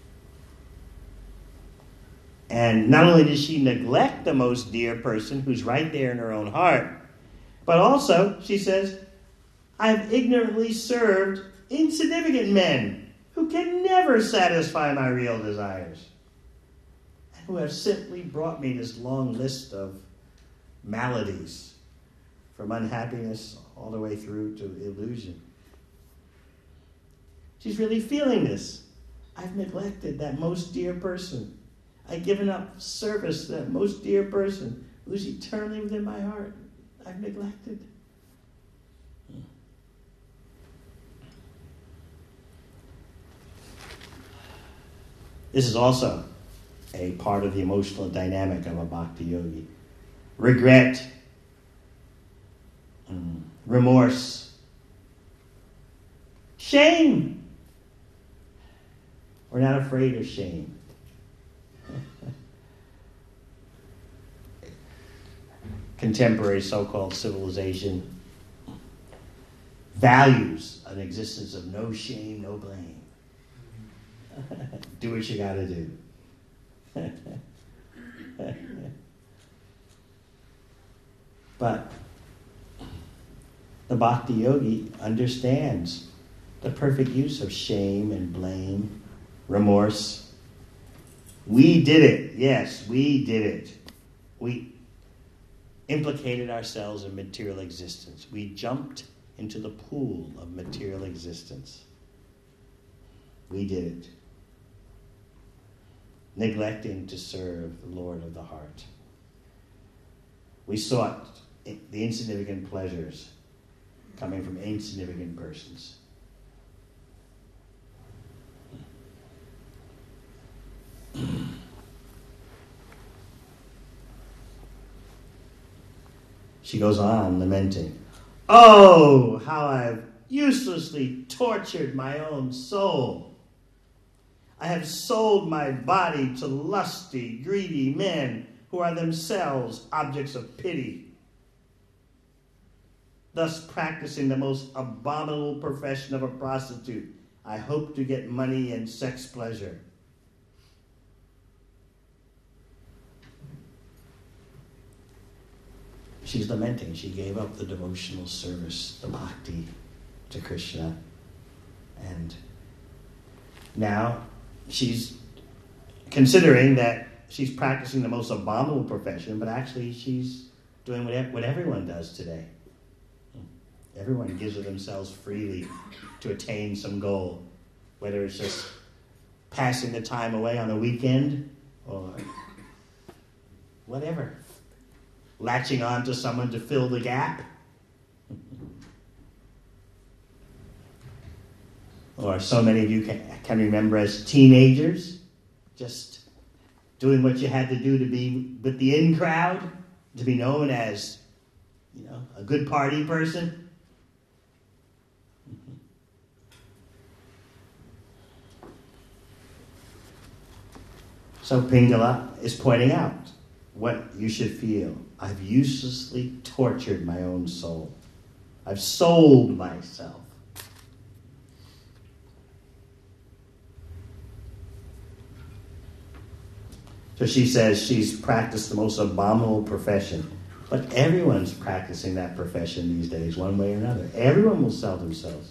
And not only does she neglect the most dear person who's right there in her own heart, but also, she says, I've ignorantly served insignificant men who can never satisfy my real desires, and who have simply brought me this long list of maladies, from unhappiness all the way through to illusion. She's really feeling this. I've neglected that most dear person. I've given up service to that most dear person who's eternally within my heart. I've neglected. This is also a part of the emotional dynamic of a bhakti yogi. Regret, mm, remorse, shame. We're not afraid of shame. Contemporary so-called civilization values an existence of no shame, no blame. Do what you gotta do. But The Bhakti yogi understands the perfect use of shame and blame, remorse. We did it. Yes, we did it. We implicated ourselves in material existence. We jumped into the pool of material existence. We did it. Neglecting to serve the Lord of the heart. We sought the insignificant pleasures coming from insignificant persons. She goes on lamenting, "Oh, how I've uselessly tortured my own soul. I have sold my body to lusty, greedy men who are themselves objects of pity, thus practicing the most abominable profession of a prostitute. I hope to get money and sex pleasure." She's lamenting. She gave up the devotional service, the bhakti to Krishna. And now she's considering that she's practicing the most abominable profession, but actually she's doing what, what everyone does today. Everyone gives of themselves freely to attain some goal, whether it's just passing the time away on a weekend or whatever. Latching on to someone to fill the gap. Or so many of you can, can remember as teenagers, just doing what you had to do to be with the in crowd, to be known as, you know, a good party person. So Pingala is pointing out what you should feel. I've uselessly tortured my own soul. I've sold myself. So she says she's practiced the most abominable profession. But everyone's practicing that profession these days, one way or another. Everyone will sell themselves.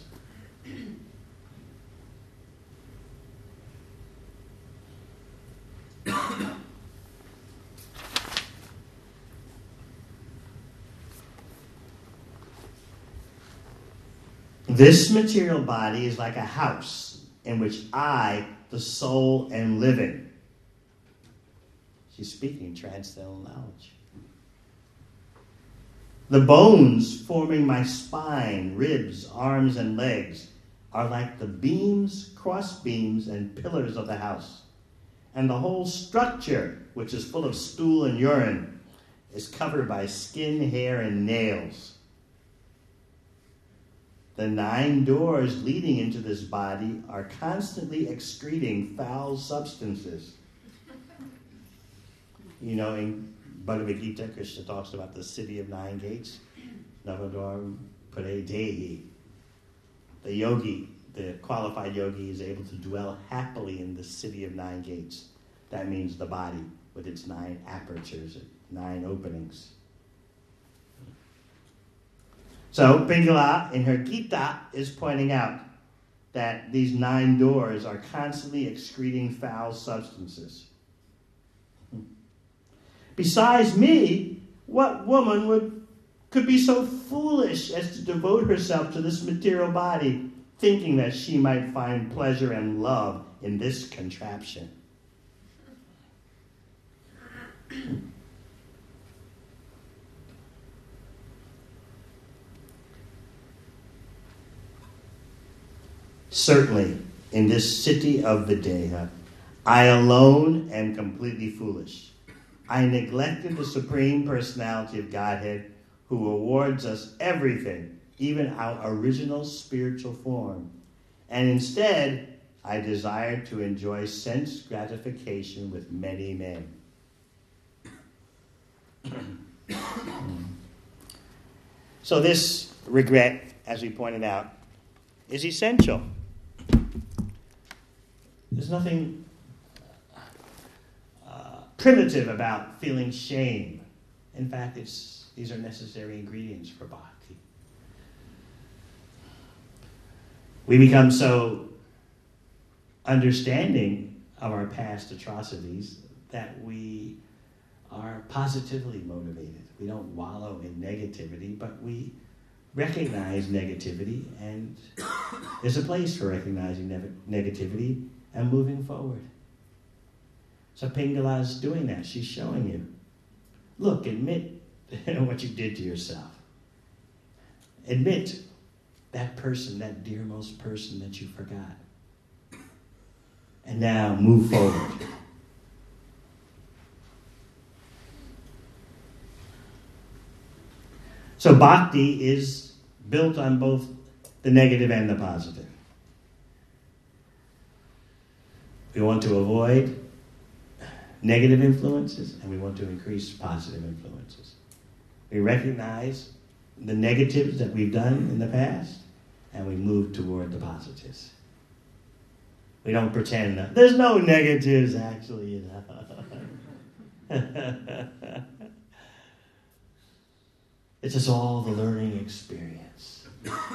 This material body is like a house in which I, the soul, am living. She's speaking transcendental knowledge. The bones forming my spine, ribs, arms, and legs are like the beams, cross beams, and pillars of the house. And the whole structure, which is full of stool and urine, is covered by skin, hair, and nails. The nine doors leading into this body are constantly excreting foul substances. You know, in Bhagavad Gita, Krishna talks about the city of nine gates. Navadvaram Pradehi. The yogi, the qualified yogi, is able to dwell happily in the city of nine gates. That means the body with its nine apertures, nine openings. So Pingala, in her Gita, is pointing out that these nine doors are constantly excreting foul substances. Besides me, what woman would could be so foolish as to devote herself to this material body, thinking that she might find pleasure and love in this contraption? Certainly, in this city of Videha, I alone am completely foolish. I neglected the Supreme Personality of Godhead, who awards us everything, even our original spiritual form. And instead, I desired to enjoy sense gratification with many men. So this regret, as we pointed out, is essential. There's nothing uh, primitive about feeling shame. In fact, it's these are necessary ingredients for bhakti. We become so understanding of our past atrocities that we are positively motivated. We don't wallow in negativity, but we recognize negativity, and there's a place for recognizing ne- negativity and moving forward. So Pingala's doing that. She's showing you. Look, admit what you did to yourself. Admit that person, that dearmost person that you forgot. And now move forward. So bhakti is built on both the negative and the positive. We want to avoid negative influences, and we want to increase positive influences. We recognize the negatives that we've done in the past, and we move toward the positives. We don't pretend that there's no negatives, actually, you know. It's just all the learning experience.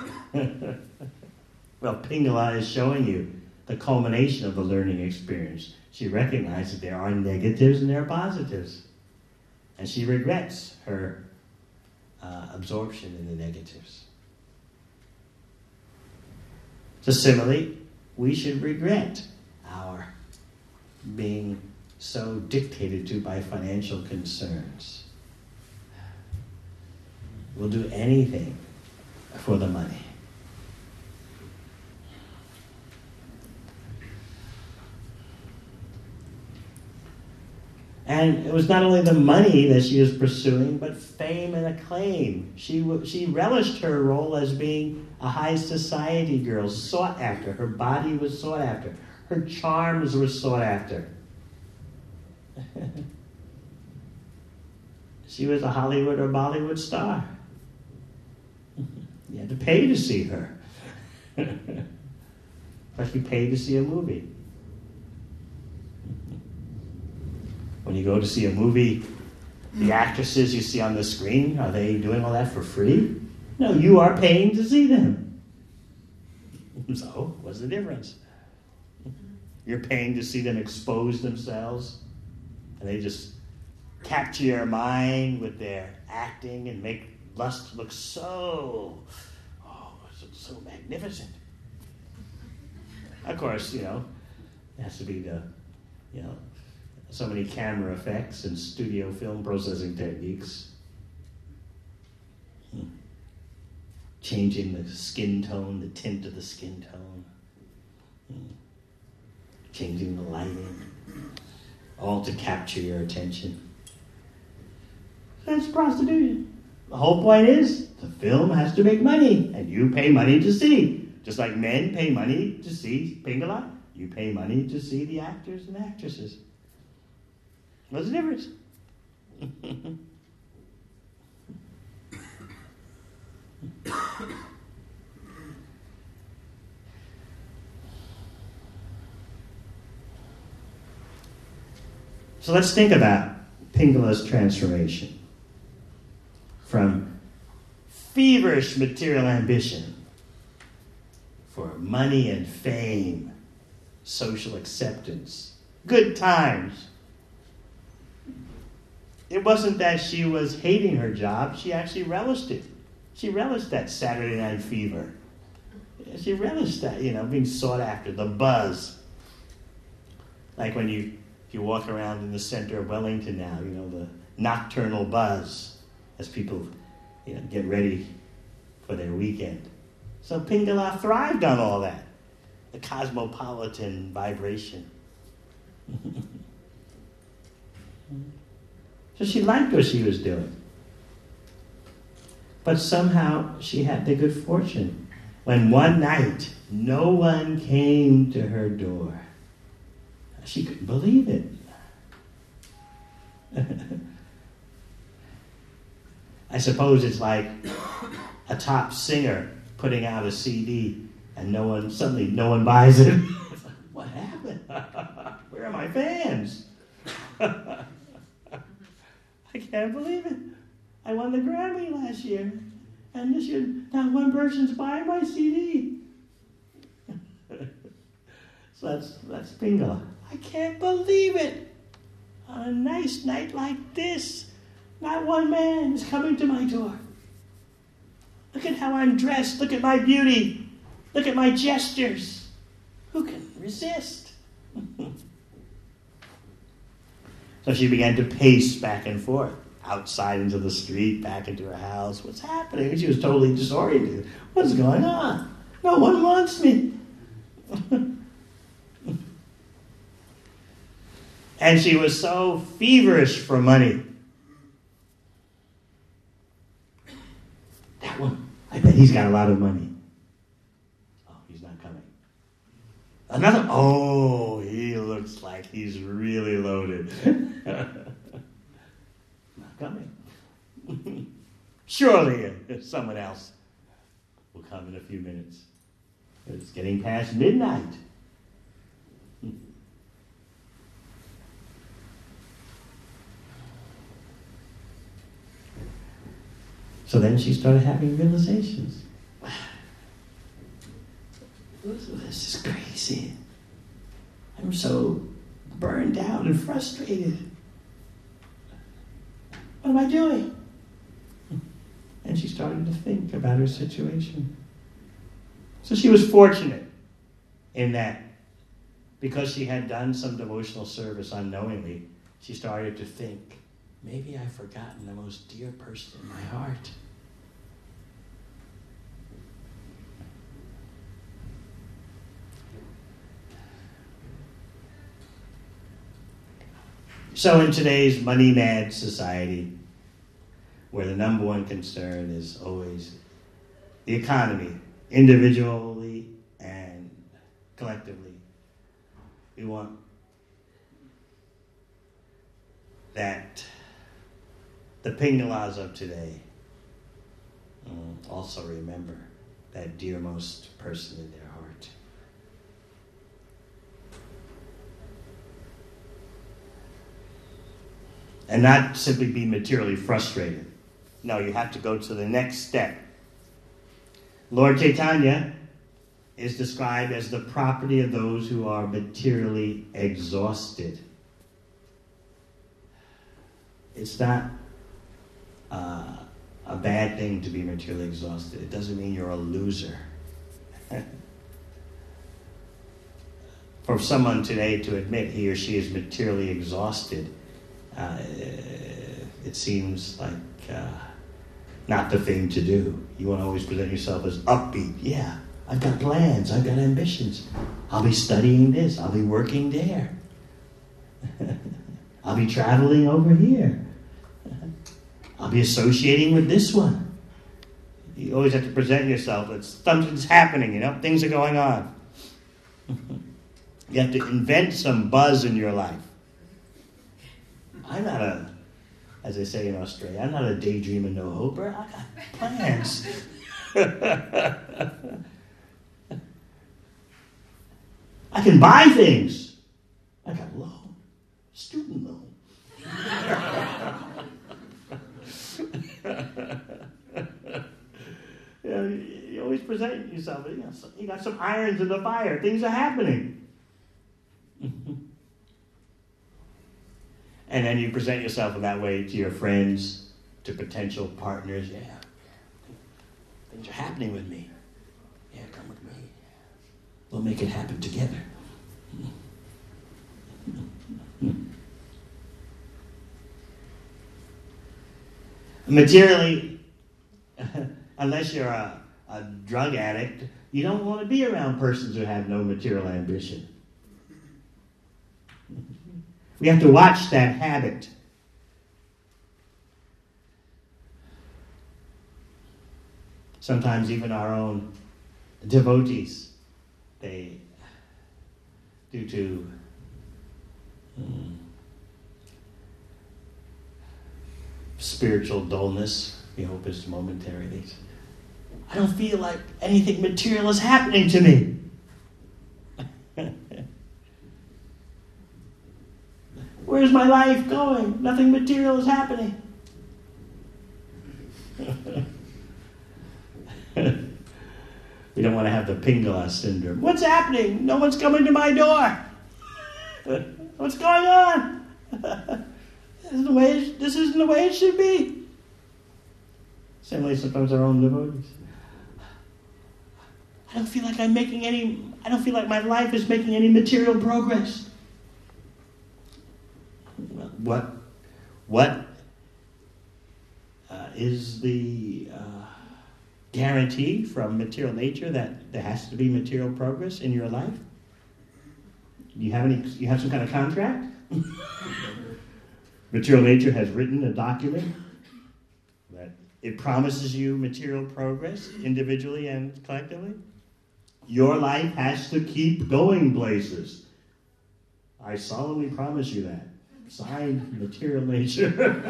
Well, Pingala is showing you the culmination of the learning experience. She recognizes there are negatives and there are positives. And she regrets her uh, absorption in the negatives. So similarly, we should regret our being so dictated to by financial concerns. We'll do anything for the money. And it was not only the money that she was pursuing, but fame and acclaim. She she relished her role as being a high society girl, sought after. Her body was sought after. Her charms were sought after. She was a Hollywood or Bollywood star. You had to pay to see her. But you paid to see a movie. When you go to see a movie, the actresses you see on the screen, are they doing all that for free? No, you are paying to see them. So, what's the difference? You're paying to see them expose themselves, and they just capture your mind with their acting and make lust looks so, oh, so magnificent. Of course, you know, it has to be the, you know, so many camera effects and studio film processing techniques. Hmm. Changing the skin tone, the tint of the skin tone. Hmm. Changing the lighting. All to capture your attention. That's prostitution. The whole point is, the film has to make money, and you pay money to see. Just like men pay money to see Pingala, you pay money to see the actors and actresses. What's the difference? So let's think about Pingala's transformation from feverish material ambition for money and fame, social acceptance, good times. It wasn't that she was hating her job, she actually relished it. She relished that Saturday night fever. She relished that, you know, being sought after, the buzz. Like when you, if you walk around in the center of Wellington now, you know, the nocturnal buzz as people, you know, get ready for their weekend. So Pingala thrived on all that, the cosmopolitan vibration. So she liked what she was doing. But somehow she had the good fortune when one night no one came to her door. She couldn't believe it. I suppose it's like a top singer putting out a C D and no one, suddenly no one buys it. What happened? Where are my fans? I can't believe it. I won the Grammy last year. And this year, not one person's buying my C D. So that's, that's bingo. I can't believe it. On a nice night like this, not one man is coming to my door. Look at how I'm dressed. Look at my beauty. Look at my gestures. Who can resist? So she began to pace back and forth, outside into the street, back into her house. What's happening? She was totally disoriented. What's going on? No one wants me. And she was so feverish for money. That one, I bet he's got a lot of money. Oh, he's not coming. Another, oh, he looks like he's really loaded. Not coming. Surely someone else will come in a few minutes. It's getting past midnight. So then she started having realizations. Wow, this is crazy. I'm so burned out and frustrated. What am I doing? And she started to think about her situation. So she was fortunate in that because she had done some devotional service unknowingly, she started to think, maybe I've forgotten the most dear person in my heart. So in today's money-mad society, where the number one concern is always the economy, individually and collectively, we want that the Pingalas of today um, also remember that dearmost person in their heart. And not simply be materially frustrated. No, you have to go to the next step. Lord Chaitanya is described as the property of those who are materially exhausted. It's not uh, a bad thing to be materially exhausted. It doesn't mean you're a loser. For someone today to admit he or she is materially exhausted, uh, it seems like uh, not the thing to do. You want to always present yourself as upbeat. Yeah, I've got plans. I've got ambitions. I'll be studying this. I'll be working there. I'll be traveling over here. I'll be associating with this one. You always have to present yourself as something's happening, you know, things are going on. You have to invent some buzz in your life. I'm not a, as they say in Australia, I'm not a daydreamer, no hoper. I got plans. I can buy things. I got a loan, student loan. You know, you always present yourself. You, know, you got some irons in the fire. Things are happening. And then you present yourself in that way to your friends, to potential partners. Yeah, things are happening with me. Yeah, come with me. We'll make it happen together. Materially, unless you're a, a drug addict, you don't want to be around persons who have no material ambition. We have to watch that habit. Sometimes even our own devotees, they, due to um, spiritual dullness, we hope is momentary. They say, I don't feel like anything material is happening to me. Where's my life going? Nothing material is happening. We We don't want to have the Pingala syndrome. What's happening? No one's coming to my door. What's going on? This isn't the way it, this isn't the way it should be. Same way sometimes our own devotees. I don't feel like I'm making any, I don't feel like my life is making any material progress. What, what uh, is the uh, guarantee from material nature that there has to be material progress in your life? You have any, you have some kind of contract? Material nature has written a document that it promises you material progress individually and collectively. Your life has to keep going places. I solemnly promise you that. Signed, Material Nature.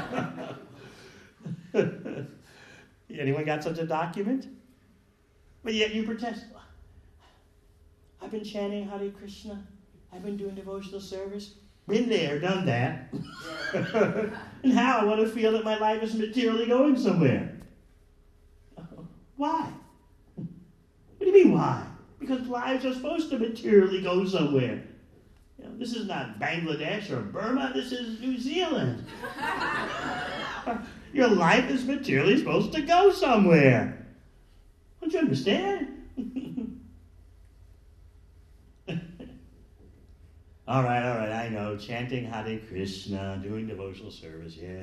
Anyone got such a document? But yet you protest. I've been chanting Hare Krishna. I've been doing devotional service. Been there, done that. And how I want to feel that my life is materially going somewhere. Why? What do you mean why? Because lives are supposed to materially go somewhere. You know, this is not Bangladesh or Burma. This is New Zealand. Your life is materially supposed to go somewhere. Don't you understand? all right, all right, I know. Chanting Hare Krishna, doing devotional service. Yeah,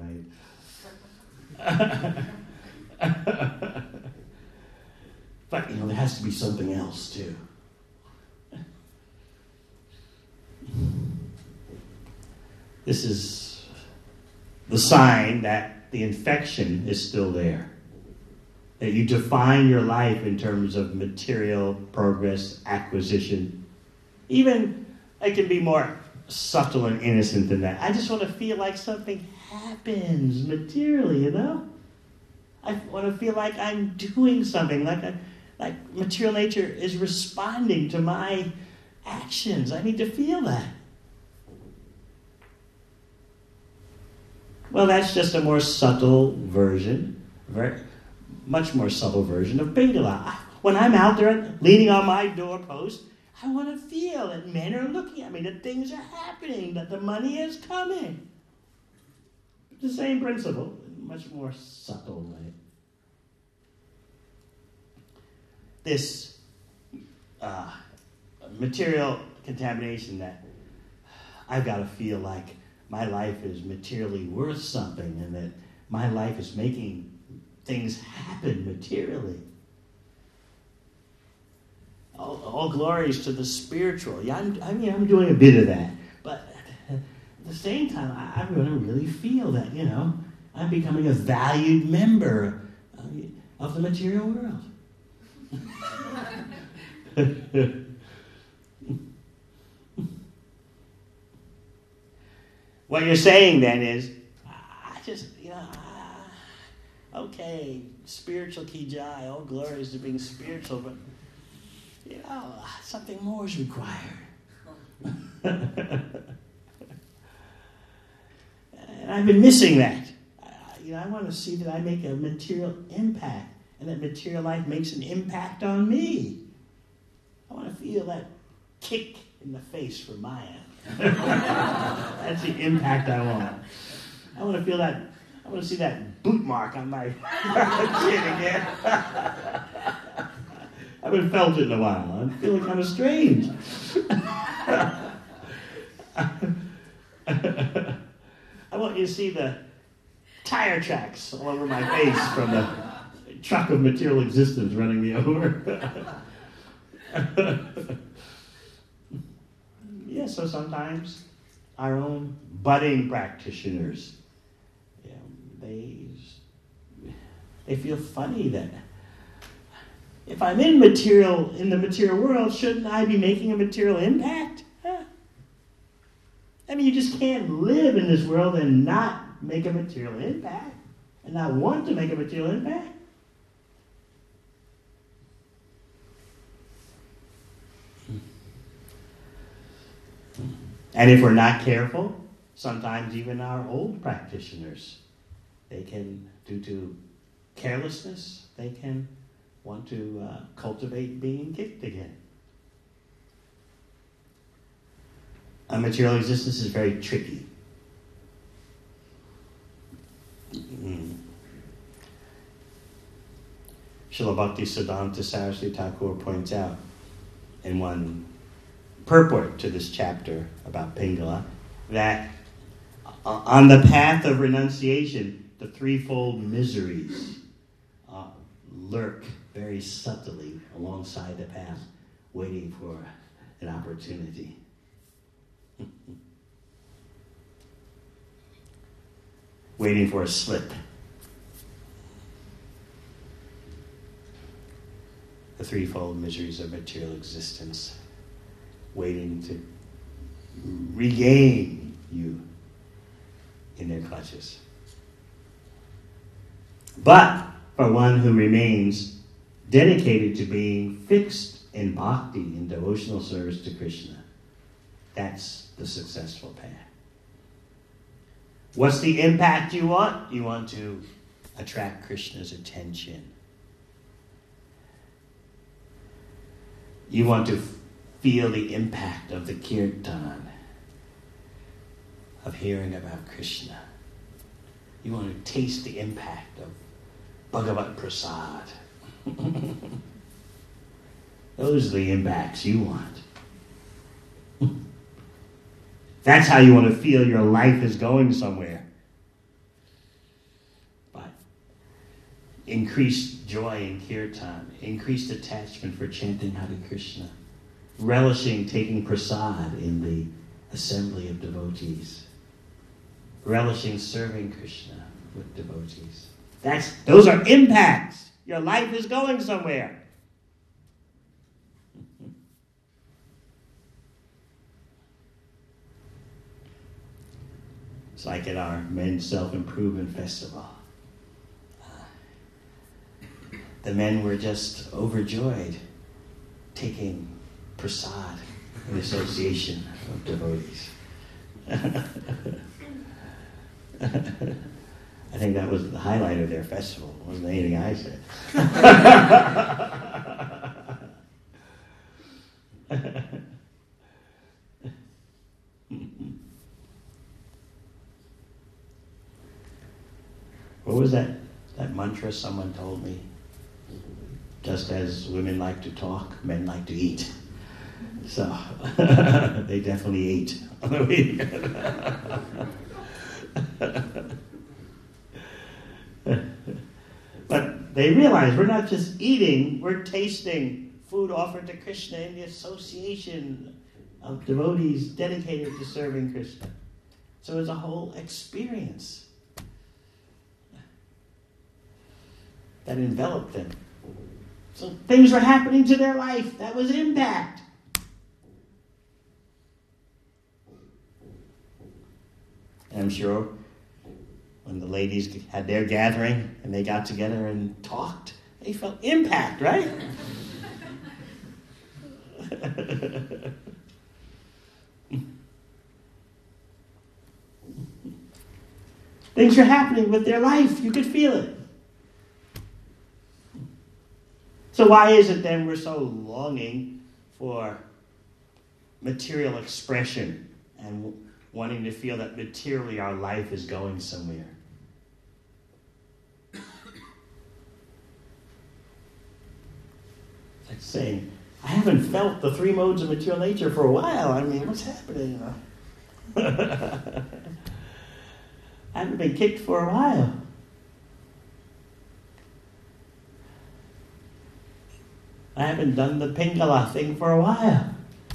yeah, right. But, you know, there has to be something else, too. This is the sign that the infection is still there. That you define your life in terms of material progress, acquisition. Even, it can be more subtle and innocent than that. I just want to feel like something happens materially, you know? I want to feel like I'm doing something, like I... Like material nature is responding to my actions. I need to feel that. Well, that's just a more subtle version, very, much more subtle version of Pingala. When I'm out there leaning on my doorpost, I want to feel that men are looking at me, that things are happening, that the money is coming. It's the same principle, much more subtle way. This uh, material contamination that I've got to feel like my life is materially worth something and that my life is making things happen materially. All, all glories to the spiritual. Yeah, I'm, I mean, I'm doing a bit of that. But at the same time, I, I'm going to really feel that, you know, I'm becoming a valued member of the material world. What you're saying then is, I just, you know, okay, spiritual ki jai, all glories to being spiritual, but, you know, something more is required. And I've been missing that. You know, I want to see that I make a material impact. And that material life makes an impact on me. I want to feel that kick in the face for Maya. That's the impact I want. I want to feel that, I want to see that boot mark on my chin again. I haven't felt it in a while. I'm feeling kind of strange. I want you to see the tire tracks all over my face from the truck of material existence running me over. Yeah, so sometimes our own budding practitioners, you know, they, they feel funny that if I'm in material, in the material world, shouldn't I be making a material impact? Huh? I mean, you just can't live in this world and not make a material impact and not want to make a material impact. And if we're not careful, sometimes even our old practitioners, they can, due to carelessness, they can want to uh, cultivate being kicked again. A material existence is very tricky. Mm. Srila Bhakti Siddhanta Saraswati Thakur points out in one purport to this chapter about Pingala that on the path of renunciation, the threefold miseries uh, lurk very subtly alongside the path, waiting for an opportunity. Waiting for a slip. The threefold miseries of material existence, waiting to regain you in their clutches. But for one who remains dedicated to being fixed in bhakti, in devotional service to Krishna, that's the successful path. What's the impact you want? You want to attract Krishna's attention. You want to feel the impact of the kirtan, of hearing about Krishna. You want to taste the impact of Bhagavat Prasad. Those are the impacts you want. That's how you want to feel your life is going somewhere. But increased joy in kirtan, increased attachment for chanting Hare Krishna, relishing taking prasad in the assembly of devotees, relishing serving Krishna with devotees. That's those are impacts. Your life is going somewhere. It's like at our men's self-improvement festival. Uh, the men were just overjoyed taking prasad in association of devotees. I think that was the highlight of their festival. It wasn't anything I said. What was that, that mantra someone told me? Just as women like to talk, men like to eat. So, they definitely ate on the week. But they realize we're not just eating, we're tasting food offered to Krishna in the association of devotees dedicated to serving Krishna. So it's a whole experience that enveloped them. So things were happening to their life. That was impact. And I'm sure when the ladies had their gathering and they got together and talked, they felt impact, right? Things were happening with their life. You could feel it. So why is it then we're so longing for material expression and wanting to feel that materially our life is going somewhere? It's saying, I haven't felt the three modes of material nature for a while. I mean, what's happening? I haven't been kicked for a while. I haven't done the Pingala thing for a while.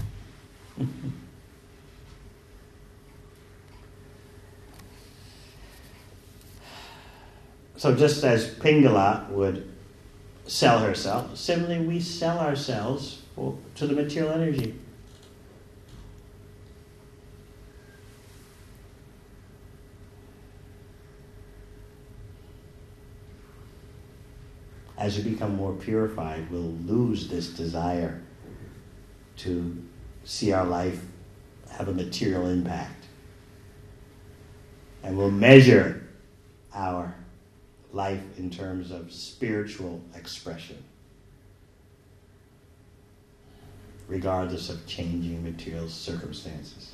So just as Pingala would sell herself, similarly we sell ourselves for, to the material energy. As we become more purified, we'll lose this desire to see our life have a material impact. And we'll measure our life in terms of spiritual expression. regardless of changing material circumstances.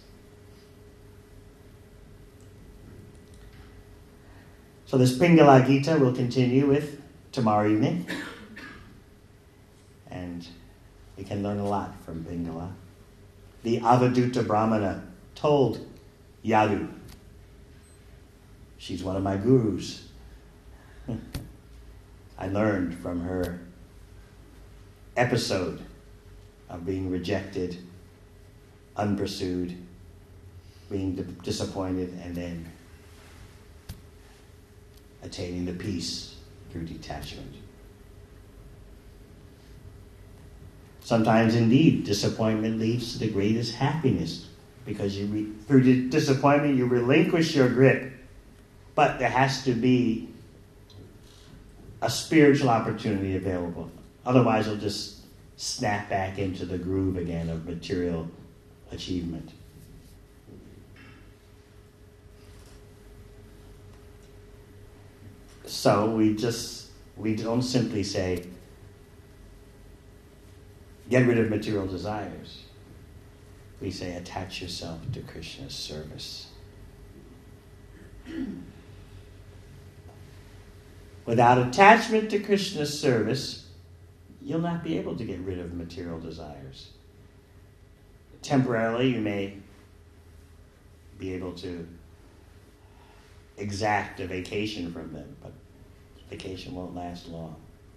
So this Pingala Gita will continue with tomorrow evening. And we can learn a lot from Pingala. The Avaduta Brahmana told Yadu, she's one of my gurus. I learned from her episode of being rejected, unpursued, being d- disappointed, and then attaining the peace through detachment. Sometimes, indeed, disappointment leads to the greatest happiness because you re- through the disappointment you relinquish your grip. But there has to be a spiritual opportunity available. Otherwise, you'll just snap back into the groove again of material achievement. So we just, we don't simply say, get rid of material desires. We say, attach yourself to Krishna's service. Without attachment to Krishna's service, you'll not be able to get rid of material desires. Temporarily, you may be able to exact a vacation from them, but vacation won't last long.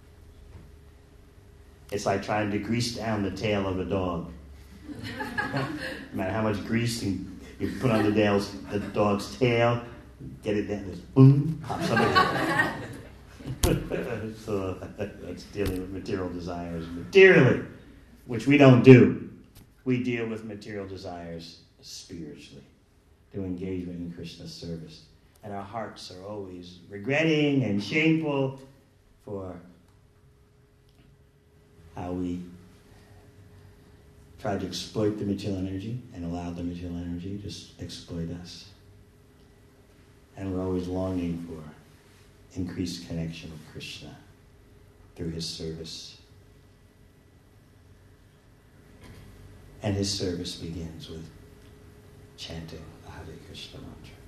It's like trying to grease down the tail of a dog. No matter how much grease you, you put on the, dog's, the dog's tail, get it down, just boom, pops up. So that's dealing with material desires materially, which we don't do. We deal with material desires spiritually, through engagement in Krishna's service. And our hearts are always regretting and shameful for how we tried to exploit the material energy and allowed the material energy to exploit us. And we're always longing for increased connection with Krishna through his service. And his service begins with chanting the Hare Krishna mantra.